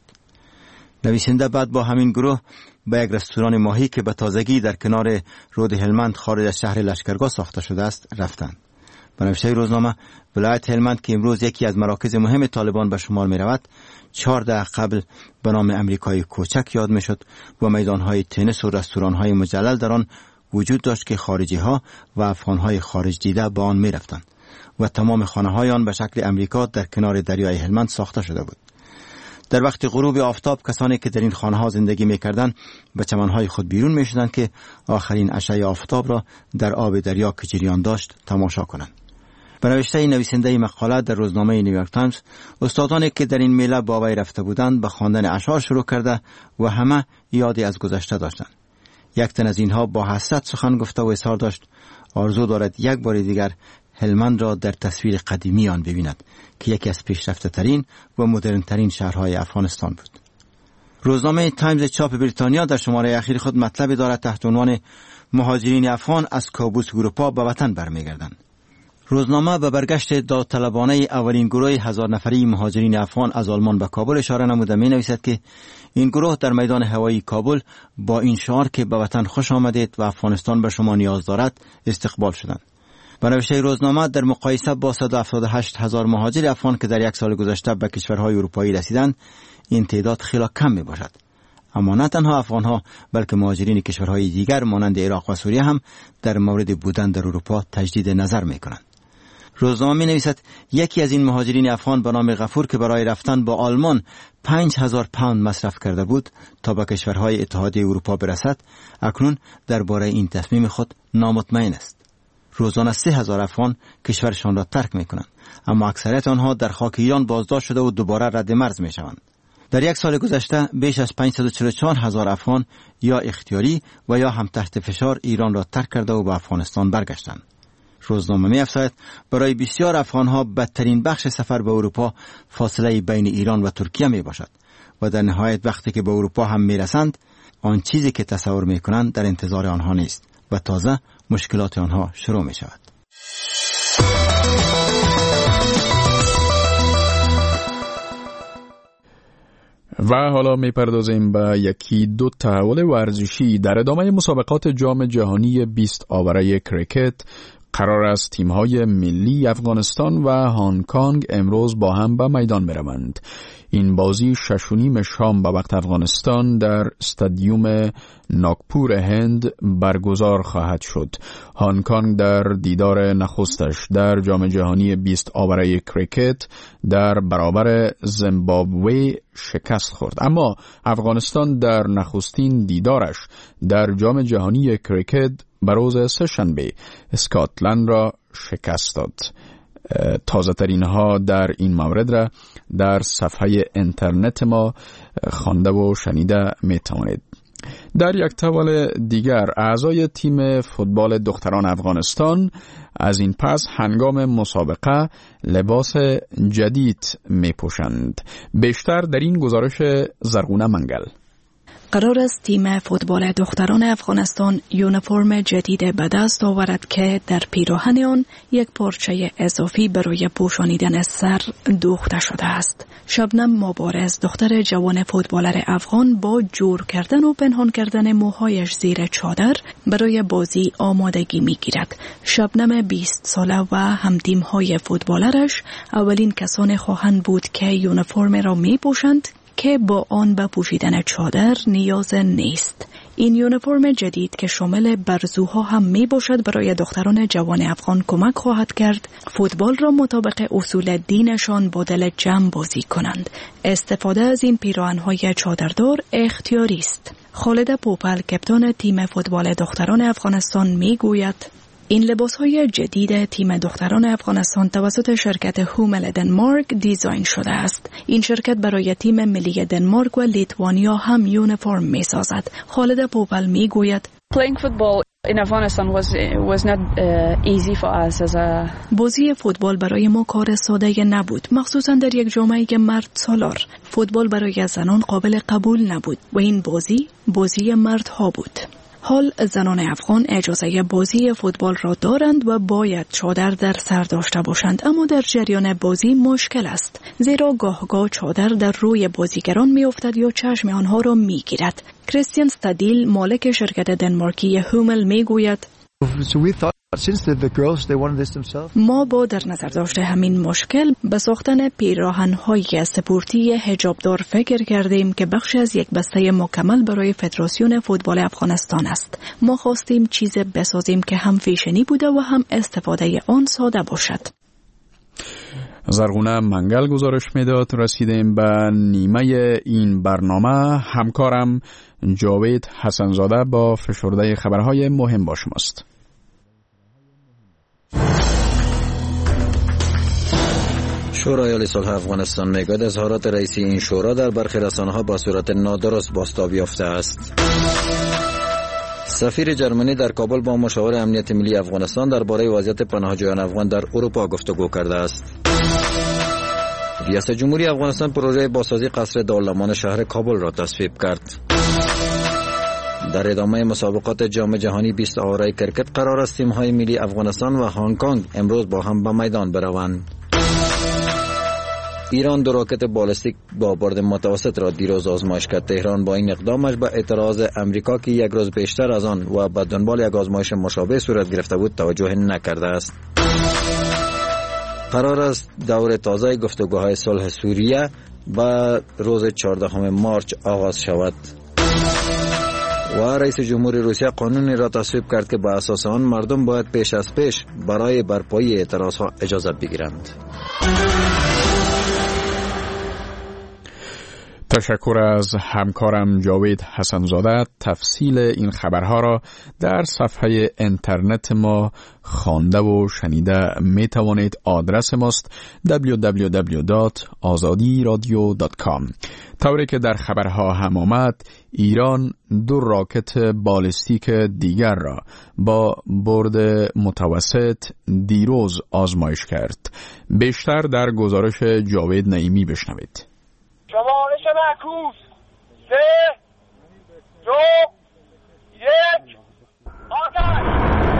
نویسنده بعد با همین گروه به یک رستوران ماهی که به تازگی در کنار رود هلمند خارج از شهر لشکرگاه ساخته شده است رفتند. به نوشته روزنامه، ولایت هلمند که امروز یکی از مراکز مهم طالبان به شمار می رود، 4 دقیقه قبل به نام امریکای کوچک یاد می شد و میدانهای تنیس و رستورانهای مجلل در آن وجود داشت که خارجی ها و افغانهای خارج دیده به آن می رفتند و تمام خانه های آن به شکل امریکا در کنار دریای هلمند ساخته شده بود. در وقت غروب آفتاب کسانی که در این خانه ها زندگی می کردند به چمنهای خود بیرون می شدند که آخرین اشعه آفتاب را در آب دریا که جریان داشت تماشا کنند. به نوشته نویسنده مقاله در روزنامه نیویورک تایمز، استادانی که در این میله با وی رفته بودند به خواندن اشعار شروع کرده و همه یادی از گذشته داشتند. یک تن از اینها با حسرت سخن گفته و اصرار داشت آرزو دارد یک بار دیگر هلمند را در تصویر قدیمی آن ببیند که یکی از پیشرفته ترین و مدرن ترین شهرهای افغانستان بود. روزنامه تایمز چاپ بریتانیا در شماره اخیر خود مطلب دارد تحت عنوان مهاجرین افغان از کابوس اروپا به وطن برمیگردند. روزنامه به برگشت داوطلبانه اولین گروه 1000 نفری مهاجرین افغان از آلمان به کابل اشاره نموده می نویسد که این گروه در میدان هوایی کابل با این شعار که به وطن خوش آمدید و افغانستان به شما نیاز دارد استقبال شدند. به نوشته روزنامه در مقایسه با 178,000 مهاجر افغان که در یک سال گذشته به کشورهای اروپایی رسیدند، این تعداد خیلی کم می باشد. اما نه تنها افغانها بلکه مهاجرین کشورهای دیگر مانند عراق و سوریه هم در مورد بودن در اروپا تجدید نظر می کنند. روزنامه می نویسد یکی از این مهاجرین افغان به نام غفور که برای رفتن با آلمان 5,000 پوند مصرف کرده بود تا به کشورهای اتحادیه اروپا برسد، اکنون درباره این تصمیم خود نامطمئن است. روزانه 3,000 افغان کشورشان را ترک می کنند، اما اکثریت آنها در خاک ایران بازداشت شده و دوباره رد مرز می شوند. در یک سال گذشته بیش از 544,000 افغان یا اختیاری و یا هم تحت فشار ایران را ترک کرده و به افغانستان برگشتند. روزنامه می افزاید برای بسیار افغانها بدترین بخش سفر به اروپا فاصله بین ایران و ترکیه می باشد و در نهایت وقتی که به اروپا هم می رسند آن چیزی که تصور می کنند در انتظار آنها نیست و تازه مشکلات آنها شروع می شود. و حالا میپردازیم به یکی دو تحول ورزشی. در ادامه مسابقات جام جهانی 20 آوره کریکت قرار است تیم‌های ملی افغانستان و هنگ کنگ امروز با هم به میدان بروند. این بازی 6:30 شام به وقت افغانستان در استادیوم ناگپور هند برگزار خواهد شد. هنگ کنگ در دیدار نخستش در جام جهانی 20 آوره کریکت در برابر زیمبابوه شکست خورد، اما افغانستان در نخستین دیدارش در جام جهانی کریکت به روز سه‌شنبه اسکاتلند را شکست داد. تازه ترین ها در این مورد را در صفحه اینترنت ما خوانده و شنیده می توانید. در یک تحول دیگر اعضای تیم فوتبال دختران افغانستان از این پس هنگام مسابقه لباس جدید می پوشند. بیشتر در این گزارش زرغونه منگل. قرار است تیم فوتبال دختران افغانستان یونیفرم جدید به دست آورد که در پیراهن آن یک پارچه اضافی برای پوشانیدن سر دوخته شده است. شبنم مبارز دختر جوان فوتبالر افغان با جور کردن و پنهان کردن موهایش زیر چادر برای بازی آمادگی می‌گیرد. شبنم 20 ساله و هم تیم‌های فوتبالرش اولین کسان خواهند بود که یونیفرم را می‌پوشند که با آن به پوشیدن چادر نیاز نیست. این یونیفرم جدید که شامل برزوها هم می باشد برای دختران جوان افغان کمک خواهد کرد فوتبال را مطابق اصول دینشان با دل جمع بازی کنند. استفاده از این پیراهن‌های چادردار اختیاری است. خالد پوپل کپتان تیم فوتبال دختران افغانستان می گوید این لباس‌های جدید تیم دختران افغانستان توسط شرکت هومل دنمارک دیزاین شده است. این شرکت برای تیم ملی دنمارک و لیتوانیا هم یونیفرم می‌سازد. خالد پوپل می‌گوید Playing football in Afghanistan was not easy for us as a بازی فوتبال برای ما کار ساده نبود، مخصوصا در یک جامعه که مرد سالار. فوتبال برای زنان قابل قبول نبود و این بازی مردها بود. حال زنان افغان اجازه بازی فوتبال را دارند و باید چادر در سر داشته باشند، اما در جریان بازی مشکل است، زیرا گاه چادر در روی بازیگران می افتد یا چشم آنها را می گیرد. کریستیان استادیل مالک شرکت دنمارکی هومل می گوید ما با در نظر داشته همین مشکل به ساختن پیراهن‌های سپورتی حجابدار فکر کردیم که بخش از یک بسته مکمل برای فدراسیون فوتبال افغانستان است. ما خواستیم چیز بسازیم که هم فیشنی بوده و هم استفاده آن ساده باشد. زرغونه منگل گزارش میداد. رسیدیم به نیمه این برنامه. همکارم جاوید حسنزاده با فشرده خبرهای مهم با شماست. شورای عالی صلح افغانستان میگوید اظهارات رئیس این شورا در برخی رسانه‌ها با صورت نادرست بازتاب یافته است. سفیر جرمنی در کابل با مشاور امنیت ملی افغانستان درباره وضعیت پناهجویان افغان در اروپا گفتگو کرده است. ریاست جمهوری افغانستان پروژه بازسازی قصر دارالمان شهر کابل را تصویب کرد. در ادامه مسابقات جام جهانی 20 آواره کرکت قرار است تیم‌های ملی افغانستان و هنگ کنگ امروز با هم به میدان بروند. ایران 2 راکت بالستیک با برد متوسط را دیروز آزمایش کرد. تهران با این اقدامش به اعتراض امریکا که یک روز بیشتر از آن و به دنبال یک آزمایش مشابه صورت گرفته بود توجه نکرده است. قرار است دور تازه گفتگوهای صلح سوریه به روز 14 مارچ آغاز شود. و رئیس جمهوری روسیه قانونی را تصویب کرد که به اساس آن مردم باید پیش از پیش برای برپایی اعتراضها اجازه بگیرند. تشکر از همکارم جاوید حسنزاده. تفصیل این خبرها را در صفحه اینترنت ما خوانده و شنیده می توانید. آدرس ماست www.azadiradio.com. طوری که در خبرها هم آمد، ایران 2 راکت بالستیک دیگر را با برد متوسط دیروز آزمایش کرد. بیشتر در گزارش جاوید نعیمی بشنوید. شمارش معکوس 3 2 1 آتش.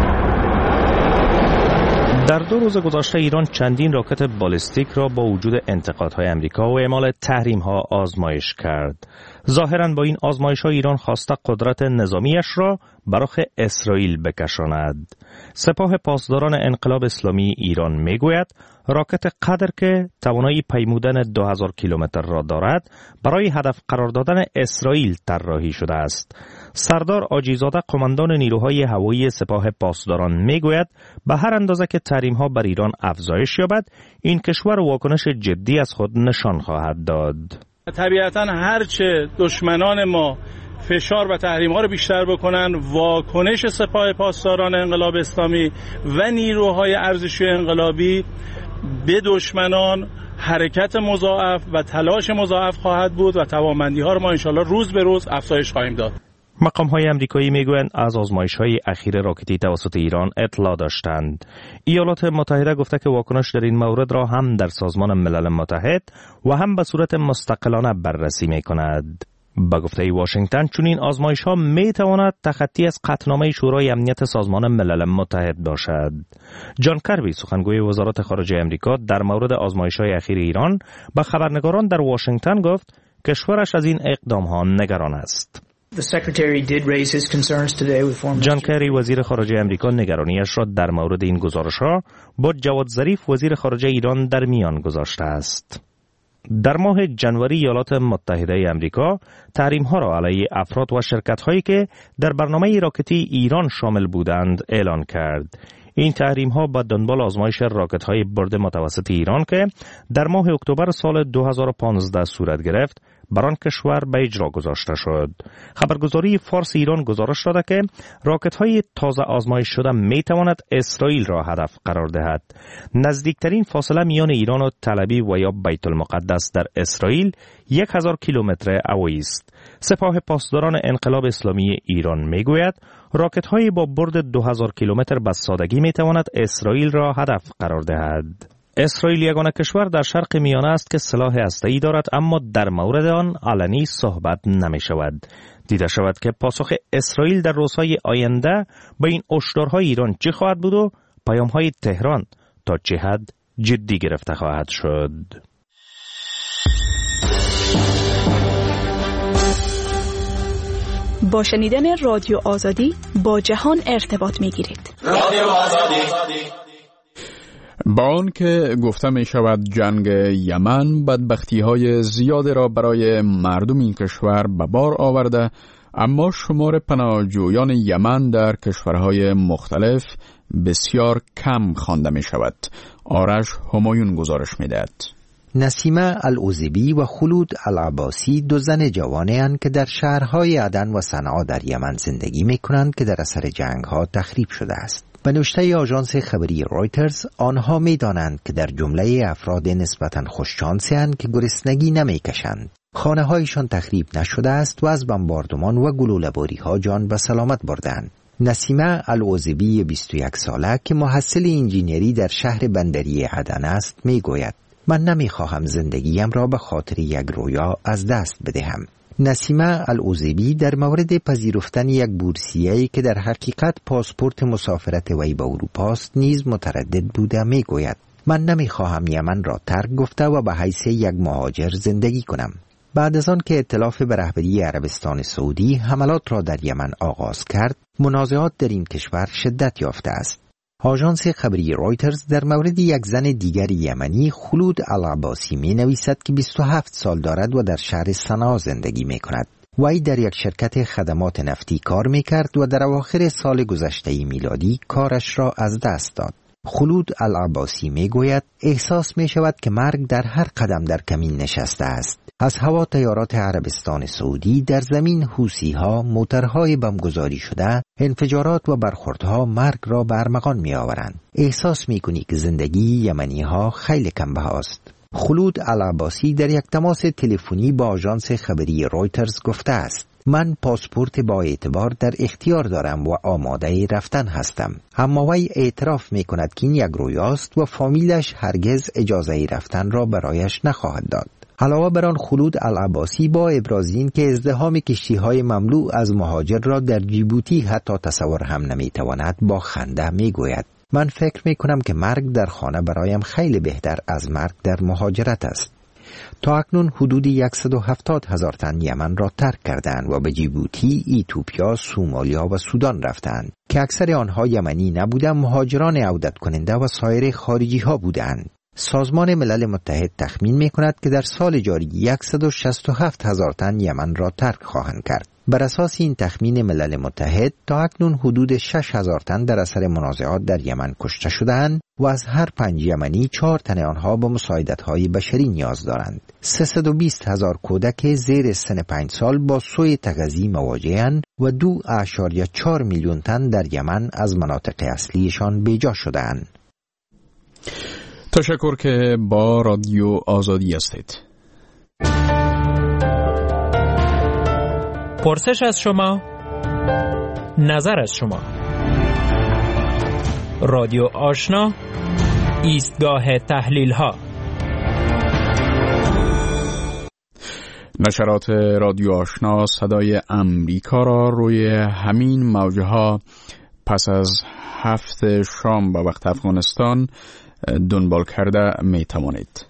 در 2 روز گذشته ایران چندین راکت بالستیک را با وجود انتقادهای امریکا و اعمال تحریم‌ها آزمایش کرد. ظاهراً با این آزمایش‌ها ایران خواسته قدرت نظامیش را برای اسرائیل بکشاند. سپاه پاسداران انقلاب اسلامی ایران میگوید راکت قدر که توانایی پیمودن 2000 کیلومتر را دارد برای هدف قرار دادن اسرائیل طراحی شده است. سردار آجیزاده قماندان نیروهای هوایی سپاه پاسداران میگوید به هر اندازه که تحریم‌ها بر ایران افزایش یابد این کشور واکنش جدی از خود نشان خواهد داد. طبیعتاً هرچه دشمنان ما فشار و تحریم‌ها رو بیشتر بکنن، واکنش سپاه پاسداران انقلاب اسلامی و نیروهای ارزشی انقلابی به دشمنان حرکت مضاعف و تلاش مضاعف خواهد بود و توانمندی‌ها رو ما انشالله روز به روز افزایش خواهیم داد. مقام‌های آمریکایی میگویند از آزمایش‌های اخیر راکتی توسط ایران اطلاع داشتند. ایالات متحده گفته که واکنش در این مورد را هم در سازمان ملل متحد و هم به صورت مستقلانه بررسی می‌کند. با گفته واشنگتن چنین آزمایش‌ها می‌تواند تخطی از قطعنامه شورای امنیت سازمان ملل متحد باشد. جان کربی سخنگوی وزارت خارجه آمریکا در مورد آزمایش‌های اخیر ایران به خبرنگاران در واشنگتن گفت کشورش از این اقدام‌ها نگران است. جان کری وزیر خارجه آمریکا نگرانیش را در مورد این گزارش‌ها با جواد ظریف وزیر خارجه ایران در میان گذاشته است. در ماه جنوری ایالات متحده امریکا تحریم‌ها را علیه افراد و شرکت‌هایی که در برنامه راکتی ایران شامل بودند اعلان کرد. این تحریم‌ها با دنبال آزمایش راکت‌های برد متوسط ایران که در ماه اکتبر سال 2015 صورت گرفت بر آن کشور به اجرا گذاشته شد. خبرگزاری فارس ایران گزارش داده که راکت‌های تازه آزمایش شده می‌تواند اسرائیل را هدف قرار دهد. نزدیکترین فاصله میان ایران و تل ابیب و یا بیت المقدس در اسرائیل 1000 کیلومتر هوایی است. سپاه پاسداران انقلاب اسلامی ایران میگوید راکت‌های با برد 2000 کیلومتر به سادگی می‌تواند اسرائیل را هدف قرار دهد. اسرائیل یگانه کشور در شرق میانه است که سلاح هسته‌ای دارد، اما در مورد آن علنی صحبت نمی شود. دیده شود که پاسخ اسرائیل در روزهای آینده به این هشدارهای ایران چه خواهد بود و پیام‌های تهران تا چه حد جدی گرفته خواهد شد. با شنیدن رادیو آزادی با جهان ارتباط می‌گیرید. رادیو آزادی. با آن که گفته می شود جنگ یمن بدبختی های زیاد را برای مردم این کشور به بار آورده، اما شمار پناهجویان یمن در کشورهای مختلف بسیار کم خوانده می شود. آرش همایون گزارش می دهد. نسیمه العزیبی و خلود العباسی دو زن جوانه اند که در شهرهای عدن و صنعا در یمن زندگی می کنند که در اثر جنگ ها تخریب شده است. به نوشته آژانس خبری رویترز، آنها می دانند که در جمله افراد نسبتاً خوششانسی اند که گرسنگی نمی کشند. خانه هایشان تخریب نشده است و از بمباردمان و گلوله‌باری ها جان به سلامت بردند. نسیمه العزیبی 21 ساله که محصل انجینری در شهر بندری عدن است می گوید من نمی خواهم زندگیم را به خاطر یک رویا از دست بدهم. نسیمه العزیبی در مورد پذیرفتن یک بورسیه‌ای که در حقیقت پاسپورت مسافرت وی به اروپا است نیز متردد بوده می گوید من نمی خواهم یمن را ترک گفته و به حیث یک مهاجر زندگی کنم. بعد از آن که ائتلاف به رهبری عربستان سعودی حملات را در یمن آغاز کرد، منازعات در این کشور شدت یافته است. آژانس خبری رویترز در مورد یک زن دیگر یمنی خلود العباسی می نویسد که 27 سال دارد و در شهر صنعا زندگی می کند. وی در یک شرکت خدمات نفتی کار می کرد و در اواخر سال گذشته میلادی کارش را از دست داد. خلود العباسی می گوید احساس می شود که مرگ در هر قدم در کمین نشسته است. از هوا تیارات عربستان سعودی، در زمین حوثی‌ها، موترهای بمبگذاری شده، انفجارات و برخوردها مرگ را به ارمغان می آورند. احساس می کنی که زندگی یمنی‌ها خیلی کم‌بهاست. خلود العباسی در یک تماس تلفنی با آژانس خبری رویترز گفته است من پاسپورت با اعتبار در اختیار دارم و آماده رفتن هستم. اما وی اعتراف می کند که این یک رویاست و فامیلش هرگز اجازه رفتن را برایش نخواهد داد. علاوه بر آن خلود العباسی با ابراز این که ازدحام کشتی‌های مملو از مهاجر را در جیبوتی حتی تصور هم نمی‌تواند با خنده می‌گوید من فکر می‌کنم که مرگ در خانه برایم خیلی بهتر از مرگ در مهاجرت است. تا اکنون حدود 170,000 تن یمن را ترک کردند و به جیبوتی، ایتوپیا، سومالیا و سودان رفتند که اکثر آنها یمنی نبودند، مهاجران عودت کننده و سایر خارجی‌ها بودند. سازمان ملل متحد تخمین می‌کند که در سال جاری 167,000 تن یمن را ترک خواهند کرد. بر اساس این تخمین ملل متحد تا اکنون حدود 6,000 تن در اثر منازعات در یمن کشته شده‌اند و از هر 5 یمنی 4 تن آنها به مساعدت‌های بشری نیاز دارند. 320,000 کودک زیر سن 5 سال با سوء تغذیه مواجه‌اند و 2.4 میلیون تن در یمن از مناطق اصلیشان بیجا شده‌اند. تشکر که با رادیو آزادی هستید. پرسش از شما، نظر از شما. رادیو آشنا، ایستگاه تحلیل ها. نشرات رادیو آشنا صدای امریکا را روی همین موجه ها پس از 7 شام به وقت افغانستان دنبال کرده می توانید.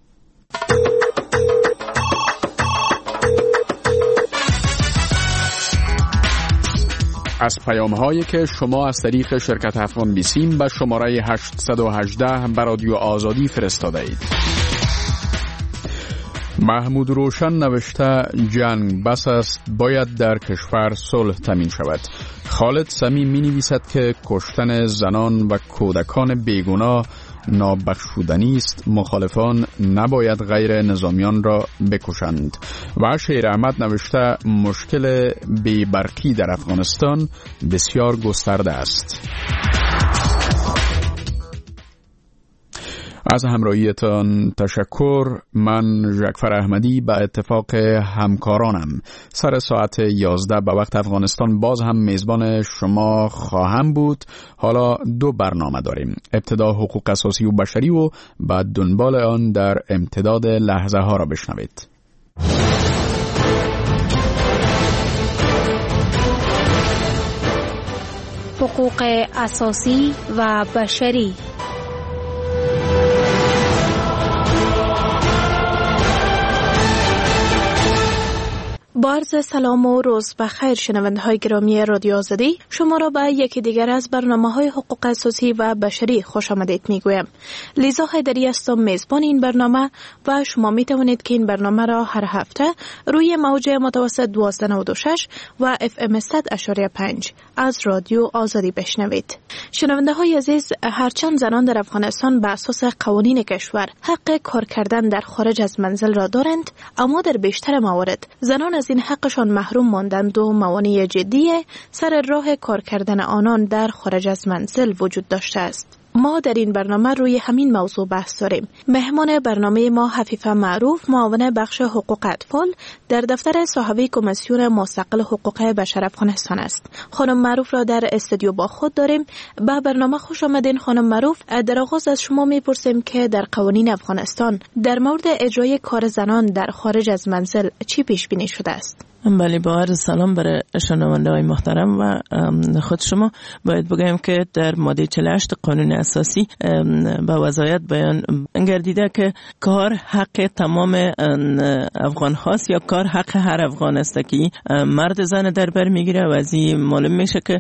از پیام هایی که شما از طریق شرکت افغان بیسیم به شماره 818 به رادیو آزادی فرستاده اید. محمود روشن نوشته جنگ بس است، باید در کشور صلح تامین شود. خالد سمی می نویسد که کشتن زنان و کودکان بیگناه نابخشودنی است، مخالفان نباید غیر نظامیان را بکشند. و شیر احمد نوشته مشکل بی‌برقی در افغانستان بسیار گسترده است. از همراهیتان تشکر. من جعفر احمدی به اتفاق همکارانم سر ساعت 11 به وقت افغانستان باز هم میزبان شما خواهم بود. حالا 2 برنامه داریم، ابتدا حقوق اساسی و بشری و بعد دنبال آن در امتداد لحظه ها را بشنوید. حقوق اساسی و بشری. با عرض سلام و روز بخیر شنونده های گرامی رادیو آزادی، شما را به یکی دیگر از برنامه های حقوق اساسی و بشری خوش آمدید می گویم. لیزا حیدری هستم، میزبان این برنامه و شما می توانید که این برنامه را هر هفته روی موج متوسط 1296 و FM 100.5 از رادیو آزادی بشنوید. شنونده های عزیز، هرچند زنان در افغانستان به اساس قوانین کشور حق کار کردن در خارج از منزل را دارند، اما در بیشتر موارد زنان از این حقشان محروم ماندند و موانع جدی سر راه کار کردن آنان در خارج از منزل وجود داشته است. ما در این برنامه روی همین موضوع بحث داریم. مهمان برنامه ما حفیفه معروف، معاون بخش حقوق اطفال در دفتر صاحب کمیسیون مستقل حقوق بشر افغانستان است. خانم معروف را در استودیو با خود داریم. به برنامه خوش آمدین خانم معروف. در آغاز از شما میپرسیم که در قوانین افغانستان در مورد اجرای کار زنان در خارج از منزل چی پیش بینی شده است؟ بله، با عرض سلام برای شنونده های محترم و خود شما. باید بگویم که در ماده 48 قانون اساسی به وضاحت بیان گردیده که کار حق تمام افغان هاست یا کار حق هر افغان است که مرد زن در بر میگیره و از این معلوم میشه که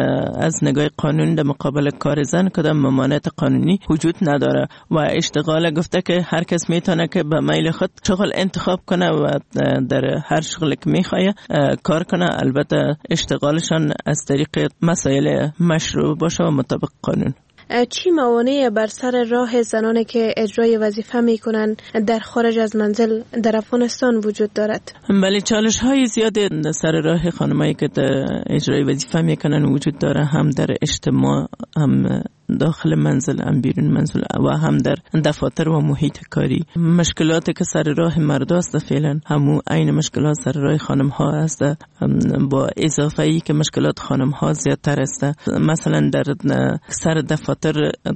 از نگاه قانون در مقابل کار زن کدام ممانعت قانونی وجود نداره و اشتغال گفته که هر کس میتونه که به میل خود شغل انتخاب کنه و در هر شغلی که کار کنه، البته اشتغالشان از طریق مسائل مشروع باشه و مطابق قانون. چی موانع بر سر راه زنانی که اجرای وظیفه میکنن در خارج از منزل در افغانستان وجود دارد؟ بله، چالش های زیاد سر راه خانمایی که اجرای وظیفه میکنن وجود داره، هم در اجتماع، هم داخل منزل، هم بیرون منزل و هم در دفاتر و محیط کاری. مشکلاتی که سر راه مرد است فعلا همون عین مشکلات سر راه خانم ها است، با اضافه ای که مشکلات خانم ها زیادتر است. مثلا در سر دفاتر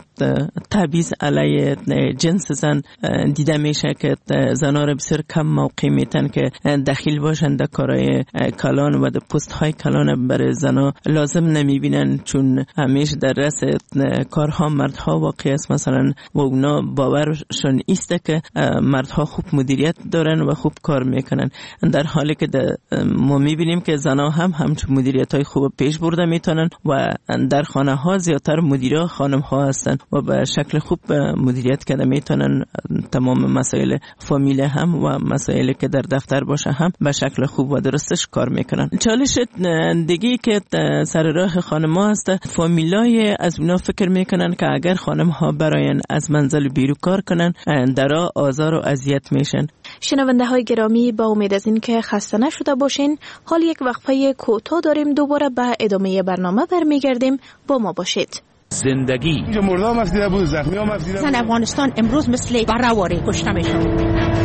تبعیض علیه جنس زن دیده میشه که زنان را بسیار کم موقع میتن که دخیل باشند در کارهای کلان و در پست های کلان برای زنان لازم نمیبینن، چون همیشه در رأس کارها مردها واقع است مثلا و اونا باورشون ایسته که مردها خوب مدیریت دارن و خوب کار میکنن، در حالی که ما میبینیم که زنها هم همچون مدیریت های خوب پیش برده میتونن و در خانه ها زیادتر مدیرا خانم ها هستن و به شکل خوب مدیریت کرده میتونن تمام مسائل فامیل هم و مسائلی که در دفتر باشه هم به شکل خوب و درستش کار میکنن. چالش دیگه که سر راه خانم ها هست، فامیلای از اونا فکر میکنن که اگر خانم ها براین از منزل بیرون کار کنن درا آزار و اذیت میشن. شنونده های گرامی، با امید از این که خسته نشده باشین، حال یک وقفه کوتاه داریم، دوباره به ادامه برنامه برمیگردیم. با ما باشید. زندگی مردم مفیده بود، زخمی ها مفیده بود. زن افغانستان امروز مثل برآواره کشته میشن.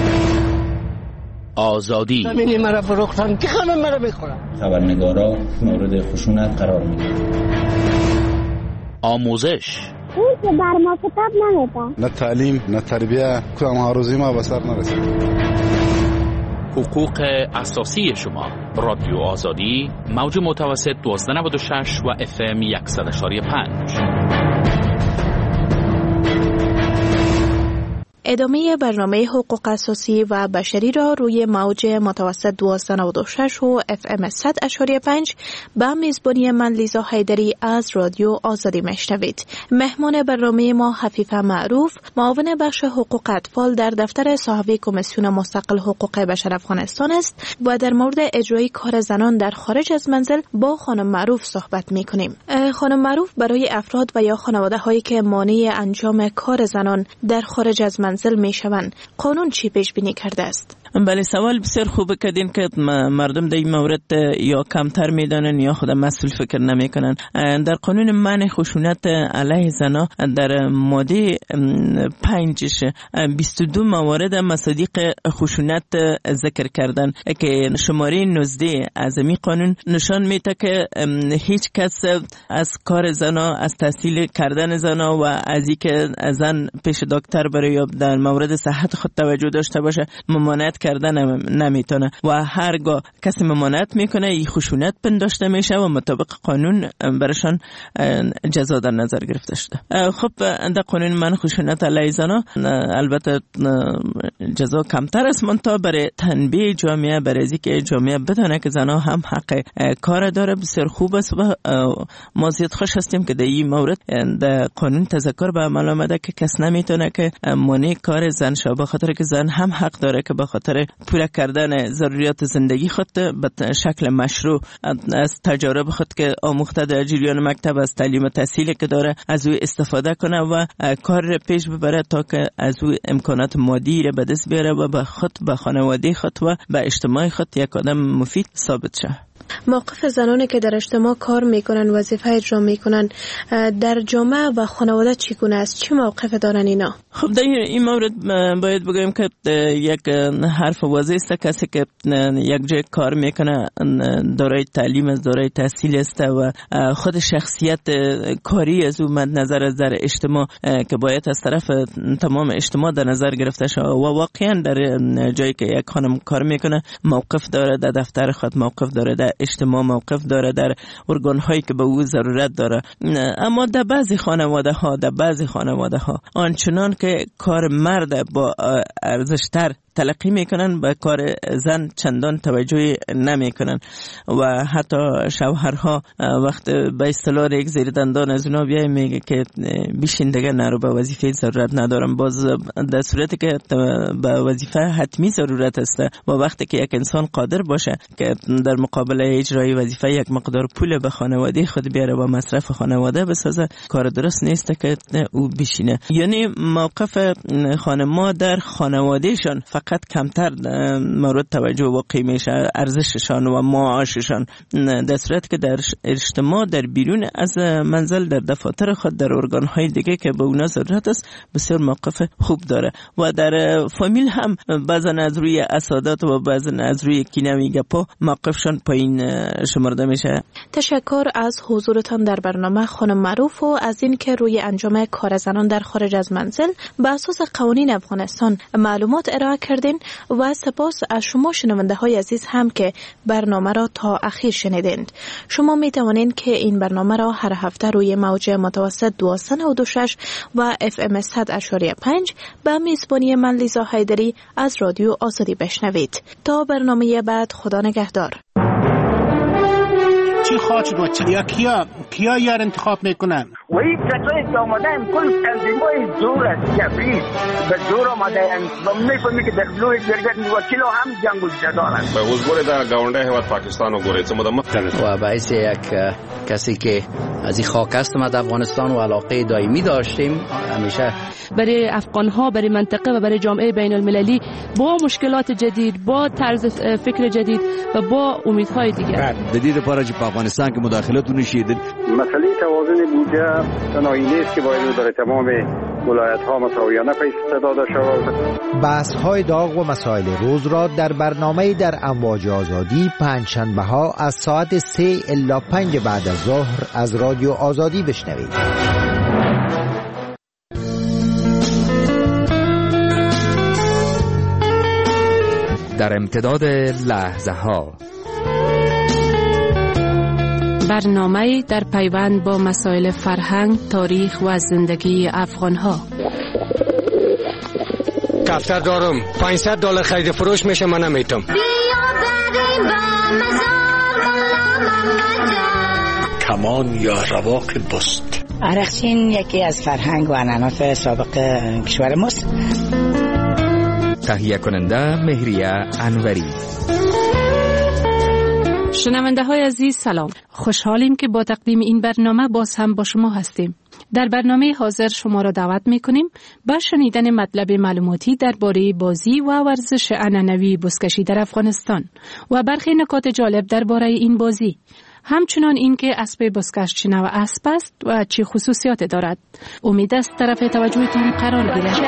آزادی زمینی مرا فروختن که خانم مرا بخورن. خبرنگارا مورد خشونت قرار میدن. آموزش اون که بر ما کتاب نمیده، نه تعلیم نه تربیه، کدام ها روزی ما به سر نرسید. حقوق اساسی شما. رادیو آزادی، موج متوسط 1296 و FM 100.5. ادامه برنامه حقوق اساسی و بشری را روی موج متوسط 1296 و FM 100.5 با میزبانی من لیزا حیدری از رادیو آزادی میشنوید. مهمان برنامه ما حفیفه معروف، معاون بخش حقوق اطفال در دفتر صاحب کمیسیون مستقل حقوق بشر افغانستان است و در مورد اجرای کار زنان در خارج از منزل با خانم معروف صحبت میکنیم. خانم معروف، برای افراد و یا خانواده هایی که مانع انجام کار زنان در خارج از منزل میشوند، قانون چی پیش بینی کرده است؟ بله، سوال بسیار خوبه کردین که مردم در این مورد یا کمتر میدانن یا خود مسئول فکر نمیکنن. در قانون منع خشونت علیه زنان در ماده 5 22 موارد مصادیق خشونت ذکر کردن که شماره 19 از این قانون نشان میده که هیچ کس از کار زنا، از تحصیل کردن زنا و از اینکه زن پیش دکتر بره یا در مورد صحت خود توجه داشته باشه ممانعت کردن نمیتونه و هرگاه کسی ممانعت میکنه این خشونت پنداشته میشه و مطابق قانون برشان جزا در نظر گرفته شده. خب در قانون من خشونت علیه زنا البته جزا کمتر است، منتها برای تنبیه جامعه، برای اینکه جامعه بدونه که زنا هم حق کار داره، بسیار خوب است و ما زیاد خوش هستیم که در این مورد در قانون تذکر به عمل آمده که کس نمیتونه که مانع کار زن شه، به خاطر که زن هم حق داره که به خاطر پوره کردن ضروریات زندگی خود به شکل مشروع از تجارب خود که آموخته در جریان مکتب، از تعلیم و تحصیلی که داره از او استفاده کنه و کار پیش ببره تا که از او امکانات مادی را به دست بیاره و به خود، به خانواده خود و به اجتماع خود یک آدم مفید ثابت شه. موقف زنانی که در اجتماع کار میکنن، وظیفه اجرا میکنن، در جامعه و خانواده چگونه است؟ چه موقف دارن اینا؟ خب در این مورد باید بگویم که یک حرف واضح است، کسی که یک جای کار میکنه دارای تعلیم است، دارای تحصیل است و خود شخصیت کاری از او مد نظر است در اجتماع که باید از طرف تمام اجتماع در نظر گرفته شود و واقعا در جایی که یک خانم کار میکنه موقف داره، در دفتر خود موقف داره، در اجتماع موقف داره، در ارگان هایی که به او ضرورت داره. اما در بعضی خانواده ها آنچنان که کار مرد با ارزشتر تلقی میکنن به کار زن چندان توجه نمیکنن و حتی شوهرها وقت به اصطلاح یک زیر دندان از اونا بیای میگه که بیشین دیگه نرو، به وظیفه ضرورت ندارم. باز در صورتی که به وظیفه حتمی ضرورت است و وقتی که یک انسان قادر باشه که در مقابل اجرای وظیفه یک مقدار پول به خانواده خود بیاره و مصرف خانواده بسازه، کار درست نیست که او بشینه. یعنی موقف خانم‌ها در خانوادهشان فقط کمتر مورد توجه واقعی میشه، ارزششان و معاششان، در صورت که در اجتماع، در بیرون از منزل، در دفاتر خود، در ارگان‌های دیگه که به اونا ضرورت است بسیار موقف خوب داره و در فامیل هم بعضا از روی اسادات و بعضا از روی کینوی گپا موقفشان پایین شمرده میشه. تشکر از حضورتان در برنامه خانم معروف و از این که روی انجام کار زنان در خارج از منزل به اساس قوانین افغانستان معلومات ارائه کردین و سپاس از شما شنونده های عزیز هم که برنامه را تا اخیر شنیدند. شما می توانید که این برنامه را هر هفته روی موج متوسط 1296 و FM 100.5 به میزبانی من لیزا حیدری از رادیو آزادی بشنوید. تا برنامه بعد، خدا نگهدار. چی خواهد شد یا کیا یار انتخاب میکنن؟ و این کسایی که آمدن کل تنظیمای زور است، جبری به زور آمدن و میفهمی که در لوی درگت وکیل هم جنگ و جدارن. به حضور در گاونده هیواد پاکستان و گوریت و باعث یک کسی که از این خاک است ما در افغانستان و علاقه دائمی داشتیم همیشه برای افغانها، برای منطقه و برای جامعه بین المللی با مشکلات جدید، با طرز فکر جدید و با امیدهای دیگر. جدید پارچ افغانستان که مداخلت نشید. مسئله توازن بودجه تنهایی نیست که باید برای تمام ولایت‌ها مساویانه پیش داده شود. بحث‌های داغ و مسائل روز را در برنامه در امواج آزادی پنجشنبه‌ها از ساعت 3 الی 5 بعد از ظهر از رادیو آزادی بشنوید. در امتداد لحظه ها، برنامه در پیوند با مسائل فرهنگ، تاریخ و زندگی افغان‌ها. کفتر دارم، $500 خرید فروش میشه، من نمیتونم. کمان یا رواق بست. عرقچین یکی از فرهنگ و عنعنات سابق کشور ماست. تهیه کننده مهریه انوری. شنونده های عزیز سلام. خوشحالیم که با تقدیم این برنامه باز هم با شما هستیم. در برنامه حاضر شما را دعوت می‌کنیم به شنیدن مطلب معلوماتی درباره بازی و ورزش عنعنوی بزکشی در افغانستان و برخی نکات جالب درباره این بازی. همچنان اینکه اسب بزکش چه نوع اسب است و چه خصوصیات دارد. امید است طرف توجهتون قرار گیرد.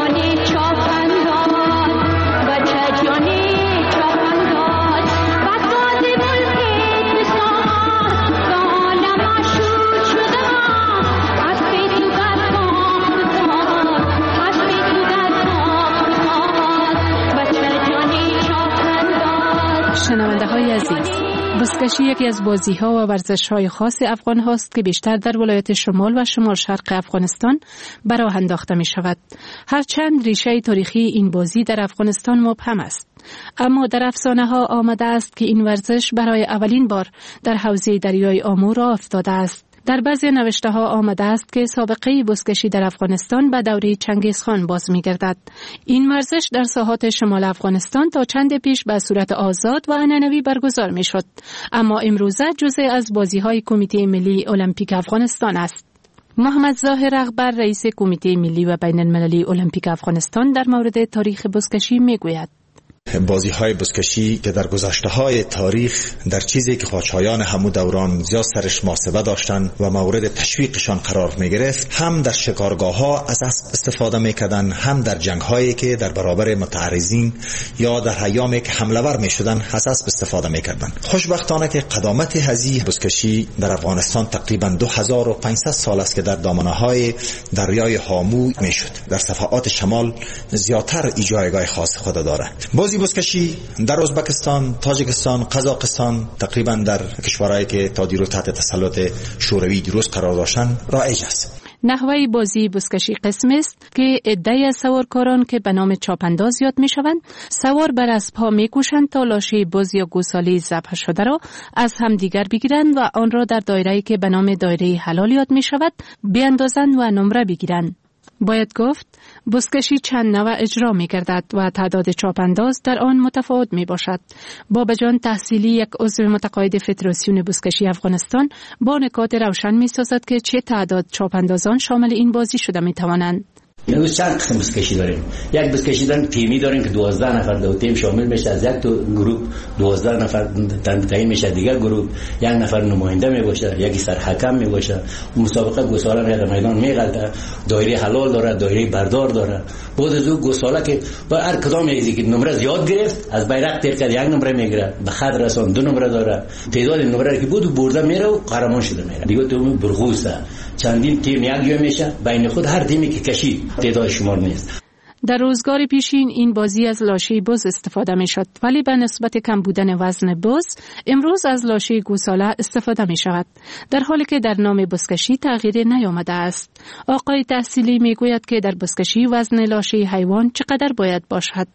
شنونده های عزیز، بزکشی یکی از بازی‌ها و ورزش‌های خاص افغان هاست که بیشتر در ولایت شمال و شمال شرق افغانستان به راه انداخته می شود. هرچند ریشه تاریخی این بازی در افغانستان مبهم است، اما در افسانه ها آمده است که این ورزش برای اولین بار در حوزه دریای آمو راه افتاده است. در بعضی نوشته ها آمده است که سابقه بزکشی در افغانستان به دوره چنگیزخان باز می گردد. این ورزش در ساحات شمال افغانستان تا چند پیش به صورت آزاد و عنعنوی برگزار می شد، اما امروزه جزء از بازی های کمیته ملی المپیک افغانستان است. محمد ظاهر اغبر رئیس کمیته ملی و بین المللی المپیک افغانستان در مورد تاریخ بزکشی می گوید. بازی های بزکشی که در گذشته های تاریخ در چیزی که خواجهایان همو دوران زیاد سرش محاسبه داشتن و مورد تشویقشان قرار می گرفت، هم در شکارگاه ها از اسب استفاده می کردن، هم در جنگ هایی که در برابر متعرضین یا در ایامی که حمله ور می شدن از اسب استفاده می کردن. خوشبختانه که قدامت هذه بزکشی در افغانستان تقریبا 2500 سال است که در دامنه های دریای هامو می شد. در صفحات شمال زیادتر جایگاه خاص خود دارد. بازی بزکشی در ازبکستان، تاجیکستان، قزاقستان، تقریبا در کشورهایی که تا دیروز تحت تسلط شوروی دیروز قرار داشتن رایج است. نحوه بازی بزکشی قسم است که عده‌ای از سوارکاران که به نام چاپانداز یاد می‌شوند، سوار بر اسب‌ها می‌کوشند تا لاشه بز یا گوساله ذبح شده را از همدیگر بگیرند و آن را در دایره‌ای که به نام دایره حلال یاد می‌شود بیاندازند و نمره بگیرند. باید گفت بزکشی چند نوع اجرا می گردد و تعداد چاپانداز در آن متفاوت می باشد. بابا جان تحصیلی، یک عضو متقاعد فدراسیون بزکشی افغانستان، با نکات روشن می سازد که چه تعداد چاپاندازان شامل این بازی شده می توانند. امروز چند قسم بزکشی داریم. یک بزکشی داریم تیمی داریم که 12 نفر دو تیم شامل میشه، از یک گروه 12 نفر تعیین میشه، دیگر گروه یک نفر نماینده میباشه، یکی سرحکم میباشه. مسابقه گوساله در میدان میغلطه، دایره حلال داره، دایره بردار داره. بعد از اون گوساله که با هر کدام یکی که نمره زیاد گرفت از بیرق تیر کرد یک نمره میگیره، به خط رسان 2 نمره داره. تعداد نمره که بود برده میره و قهرمان شده میره. دیگه تو برغوسه چندین تیم یک جا میشه، بین خود هر تیمی که کشید تعداد شمار نیست. در روزگار پیشین این بازی از لاشه بز استفاده می شد، ولی به نسبت کم بودن وزن بز امروز از لاشه گوساله استفاده می شود، در حالی که در نام بزکشی تغییری نیامده است. آقای تحصیلی می گوید که در بزکشی وزن لاشه حیوان چقدر باید باشد؟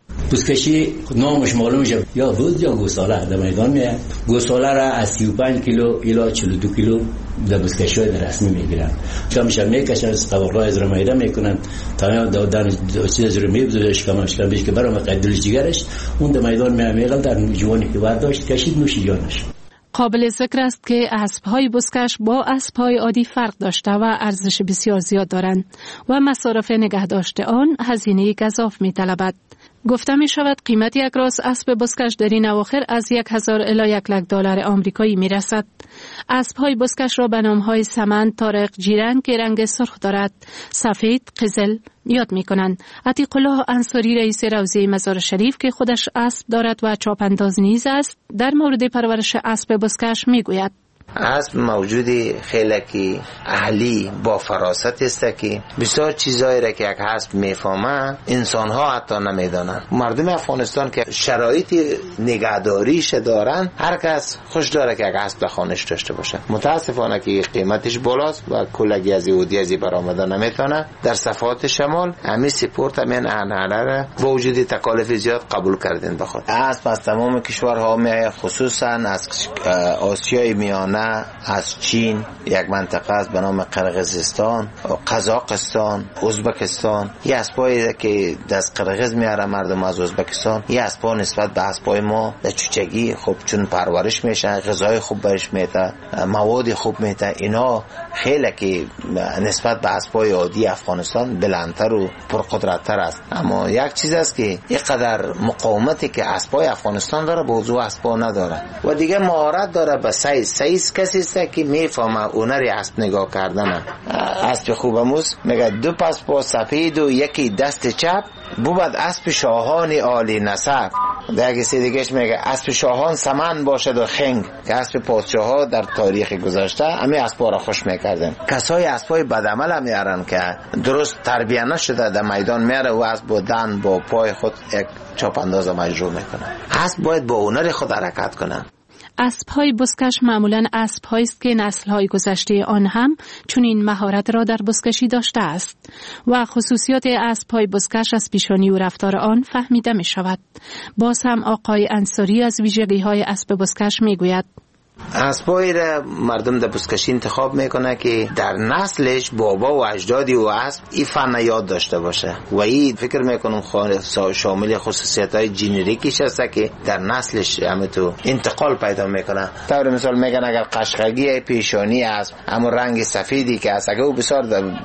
بزکشی نامش معلوم میشه، یا بز یا گوساله در میدان میاد. گوساله را از 35 کیلو الی 42 کیلو در بزکشی در رسمی میگیرن. کمش میکشن، قواقلا از رمیده میکنن تا دادن چیز رو میبزوش کمش که برام قدل جگرش اون در میدان میاد. در جوانی که برداشت کشید نوش جانش. قابل ذکر است که اسب‌های بزکش با اسب‌های عادی فرق داشته و ارزش بسیار زیاد دارند و مصارف نگهداشت آن هزینه گزاف می‌طلبد. گفته می شود قیمت یک راس اسب بزکش در این اواخر از 1000 الی 100,000 دلار آمریکایی می رسد. اسب‌های بزکش را به نام‌های سمن، طارق، جیرنگ که رنگ سرخ دارد، سفید، قزل یاد می کنند. عتیق الله انصاری رئیس روضه مزار شریف که خودش اسب دارد و چاپانداز نیز است، در مورد پرورش اسب بزکش می گوید. اسب موجودی خیلی که اهلی با فراست است که بسیار چیزایی را که یک اسب میفهمه انسان ها حتی نمیدانند. مردم افغانستان که شرایط نگهداریش دارن، هر کس خوش داره که یک اسب در خانه‌اش داشته باشه. متاسفانه که قیمتش بالاست و کلگی از اودیازی برآمده نمیتونه. در صفحات شمال همین سپورت همین انحنه را با وجود تکالیف زیاد قبول کردن بخواد. اسب از تمام کشورها میاد، خصوصا از آسیای میانه، از چین، یک منطقه است به نام قرقیزستان، قزاقستان، ازبکستان. یه اسبایی که دست قرقیز میاره مردم از ازبکستان، یه اسبا نسبت به اسبای ما در چوچگی خوب چون پرورش میشن، غذای خوب بهش میده، مواد خوب میده، اینا خیلی که نسبت به اسبای عادی افغانستان بلندتر و پرقدرتتر است. اما یک چیز است که اینقدر مقاومتی که اسبای افغانستان داره بازو اسبا نداره و دیگه مهارت داره به سایز کسی است که میفهمه هنر اسب نگاه کردنه. اسب خوبموس میگه دو پا سفید و یکی دست چپ بود اسب شاهان عالی نسب. دیگه دیگهش میگه اسب شاهان سمن باشد و خنگ، که اسب پادشاه ها در تاریخ گذشته همه اسبا را خوش میکردن. کسای اسبای بدعمل هم میارن که درست تربیت نشده در میدان میاره و اسب با دن با پای خود یک چاپ انداز مجروح میکنه. اسب باید با هنر خود حرکت کنه. اسب‌های بزکش معمولاً اسب‌هایی است که نسل‌های گذشته آن هم چون این مهارت را در بزکشی داشته است و خصوصیات اسب‌های بزکش از پیشانی و رفتار آن فهمیده می‌شود. باز هم آقای انصاری از ویژگی‌های اسب بزکش می‌گوید: اسبایی را مردم در بزکشی انتخاب میکنه که در نسلش بابا و اجدادی و اسب این فن یاد داشته باشه و این فکر میکنم شامل خصوصیت‌های جنریکیش است که در نسلش همه تو انتقال پیدا میکنه. طور مثال میگن اگر قشقگی پیشانی اسب اما رنگ سفیدی که است، اگر او بسیار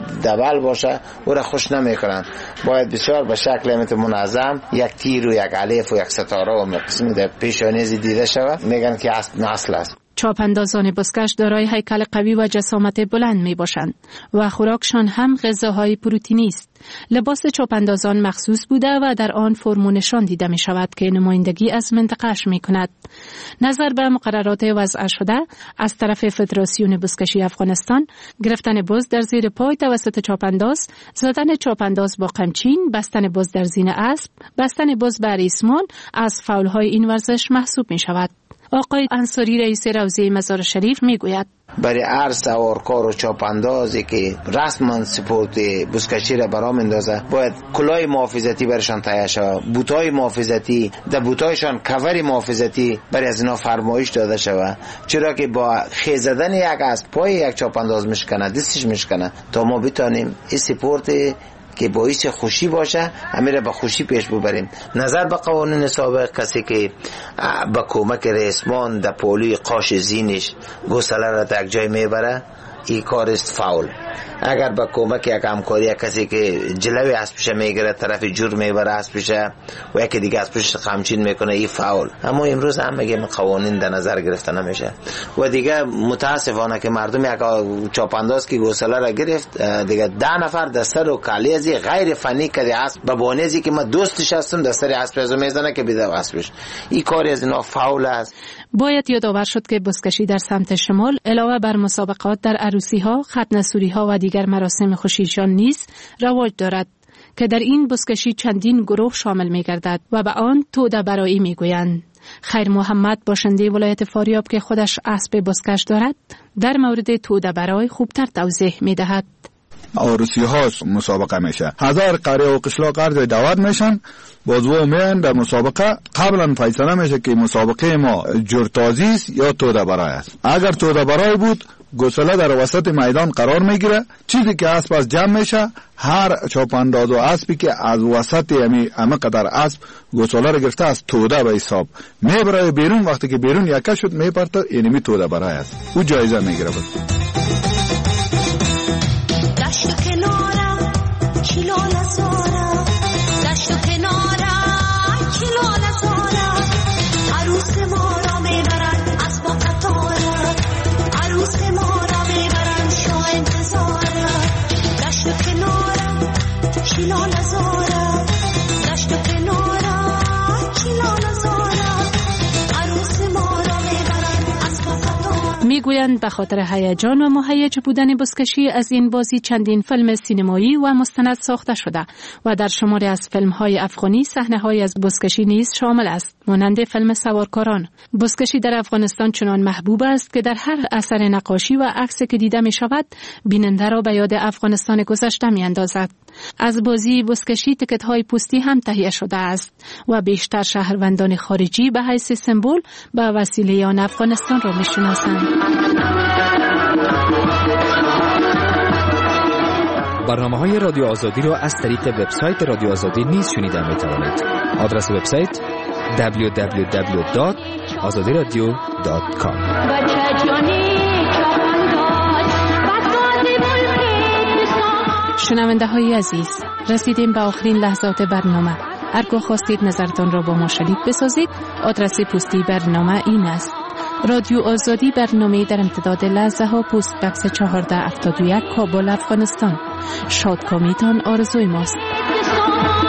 دبل باشه او را خوش نمیکنن، باید بسیار به شکل همه منظم یک تیر و یک الف و یک ستاره و قسمی در پیشانی دیده شود. میگن که اسب نسل است. چاپندازان بزکش دارای هیکل قوی و جسامت بلند می باشند و خوراکشان هم غذاهای پروتئینی است. لباس چاپندازان مخصوص بوده و در آن فرم و نشان دیده می شود که نمایندگی از منطقه‌اش می کند. نظر به مقررات وضع شده از طرف فدراسیون بزکشی افغانستان، گرفتن بز در زیر پای توسط چاپنداز، زدن چاپنداز با قمچین، بستن بز در زین اسب، بستن بز بر ریسمان از فاول‌های این ورزش محسوب می شود. آقای انصاری رئیس روضه مزار شریف میگوید: برای هر سوارکار و چاپندازی که رسما سپورت بزکشی را برام اندازه باید کلاه محافظتی برشان تهیه شود، بوت‌های محافظتی، در بوت‌هایشان کور محافظتی برای از اینا فرمایش داده شود، چرا که با خیزدن یک از پای یک چاپنداز میشکنه، دستش میشکنه، تا ما بتانیم این سپورت که باعث خوشی باشه همه را به خوشی پیش ببریم. نظر به قوانین سابق، کسی که با کمک ریسمان در پولی قاش زینش گوساله را در یک جای میبره این کار است فاول. اگر با کمک یک همکاری کسی که جلوی اسبش میگیره طرف جور میبره اسبش و یکی دیگه اسبش قمچین میکنه این فاول. اما امروز هم میگیم قوانین در نظر گرفته نمیشه و دیگه متاسفانه که مردم یک چاپانداز که گوساله را گرفت دیگه 10 نفر دستر و کالیزی غیر فنی کردی اسب به بانیزی که ما دوستش هستم دستر اسب از میزنه که بیده اسبش. این کاری از اینا فاول است. باید یادآور شد که بزکشی در سمت شمال علاوه بر مسابقات در عروسی‌ها، ختنه‌سوری‌ها و دیگر مراسم خوشیشان نیز رواج دارد که در این بزکشی چندین گروه شامل می‌گردد و به آن توده برایی می‌گویند. خیر محمد باشنده ولایت فاریاب که خودش اسب بزکش دارد در مورد توده برای خوبتر توضیح می‌دهد. عروسی ها مسابقه میشه، 1000 قریه و قشلاق عرض دعوت میشن، بازو میان در مسابقه قبلا فیصله میشه که مسابقه ما جرتازی است یا توده برای است. اگر توده برای بود گوساله در وسط میدان قرار میگیره، چیزی که اسب از جمع میشه هر چاپانداز و اسبی که از وسط همه قدر اسب گوساله رو گرفته از توده به حساب میبره بیرون. وقتی که بیرون یکه شد میپرته اینمی توده برای است، او جایزه میگیره. میگوید میگویند به خاطر هیجان و مهیج بودن بزکشی از این بازی چندین فیلم سینمایی و مستند ساخته شده و در شماری از فیلم‌های افغانی صحنه‌های از بزکشی نیز شامل است، مانند فیلم سوارکاران. بزکشی در افغانستان چنان محبوب است که در هر اثر نقاشی و عکسی که دیده می شود بیننده را به یاد افغانستان گذشته می اندازد. از بازی بزکشی تکت‌های پوستی هم تهیه شده است و بیشتر شهروندان خارجی به حیث سمبل به وسیله آن افغانستان را می شناسند. برنامه‌های رادیو آزادی را از طریق وبسایت رادیو آزادی نیز شنیده می‌توانید. آدرس وبسایت www.azadiradio.com. شنونده های عزیز، رسیدیم به آخرین لحظات برنامه. هرگاه خواستید نظرتان را با ما شریک بسازید، آدرس پستی برنامه این است: رادیو آزادی، برنامه در امتداد لحظه ها، پست بکس 1471 کابل، افغانستان. شادکامیتان آرزوی ماست.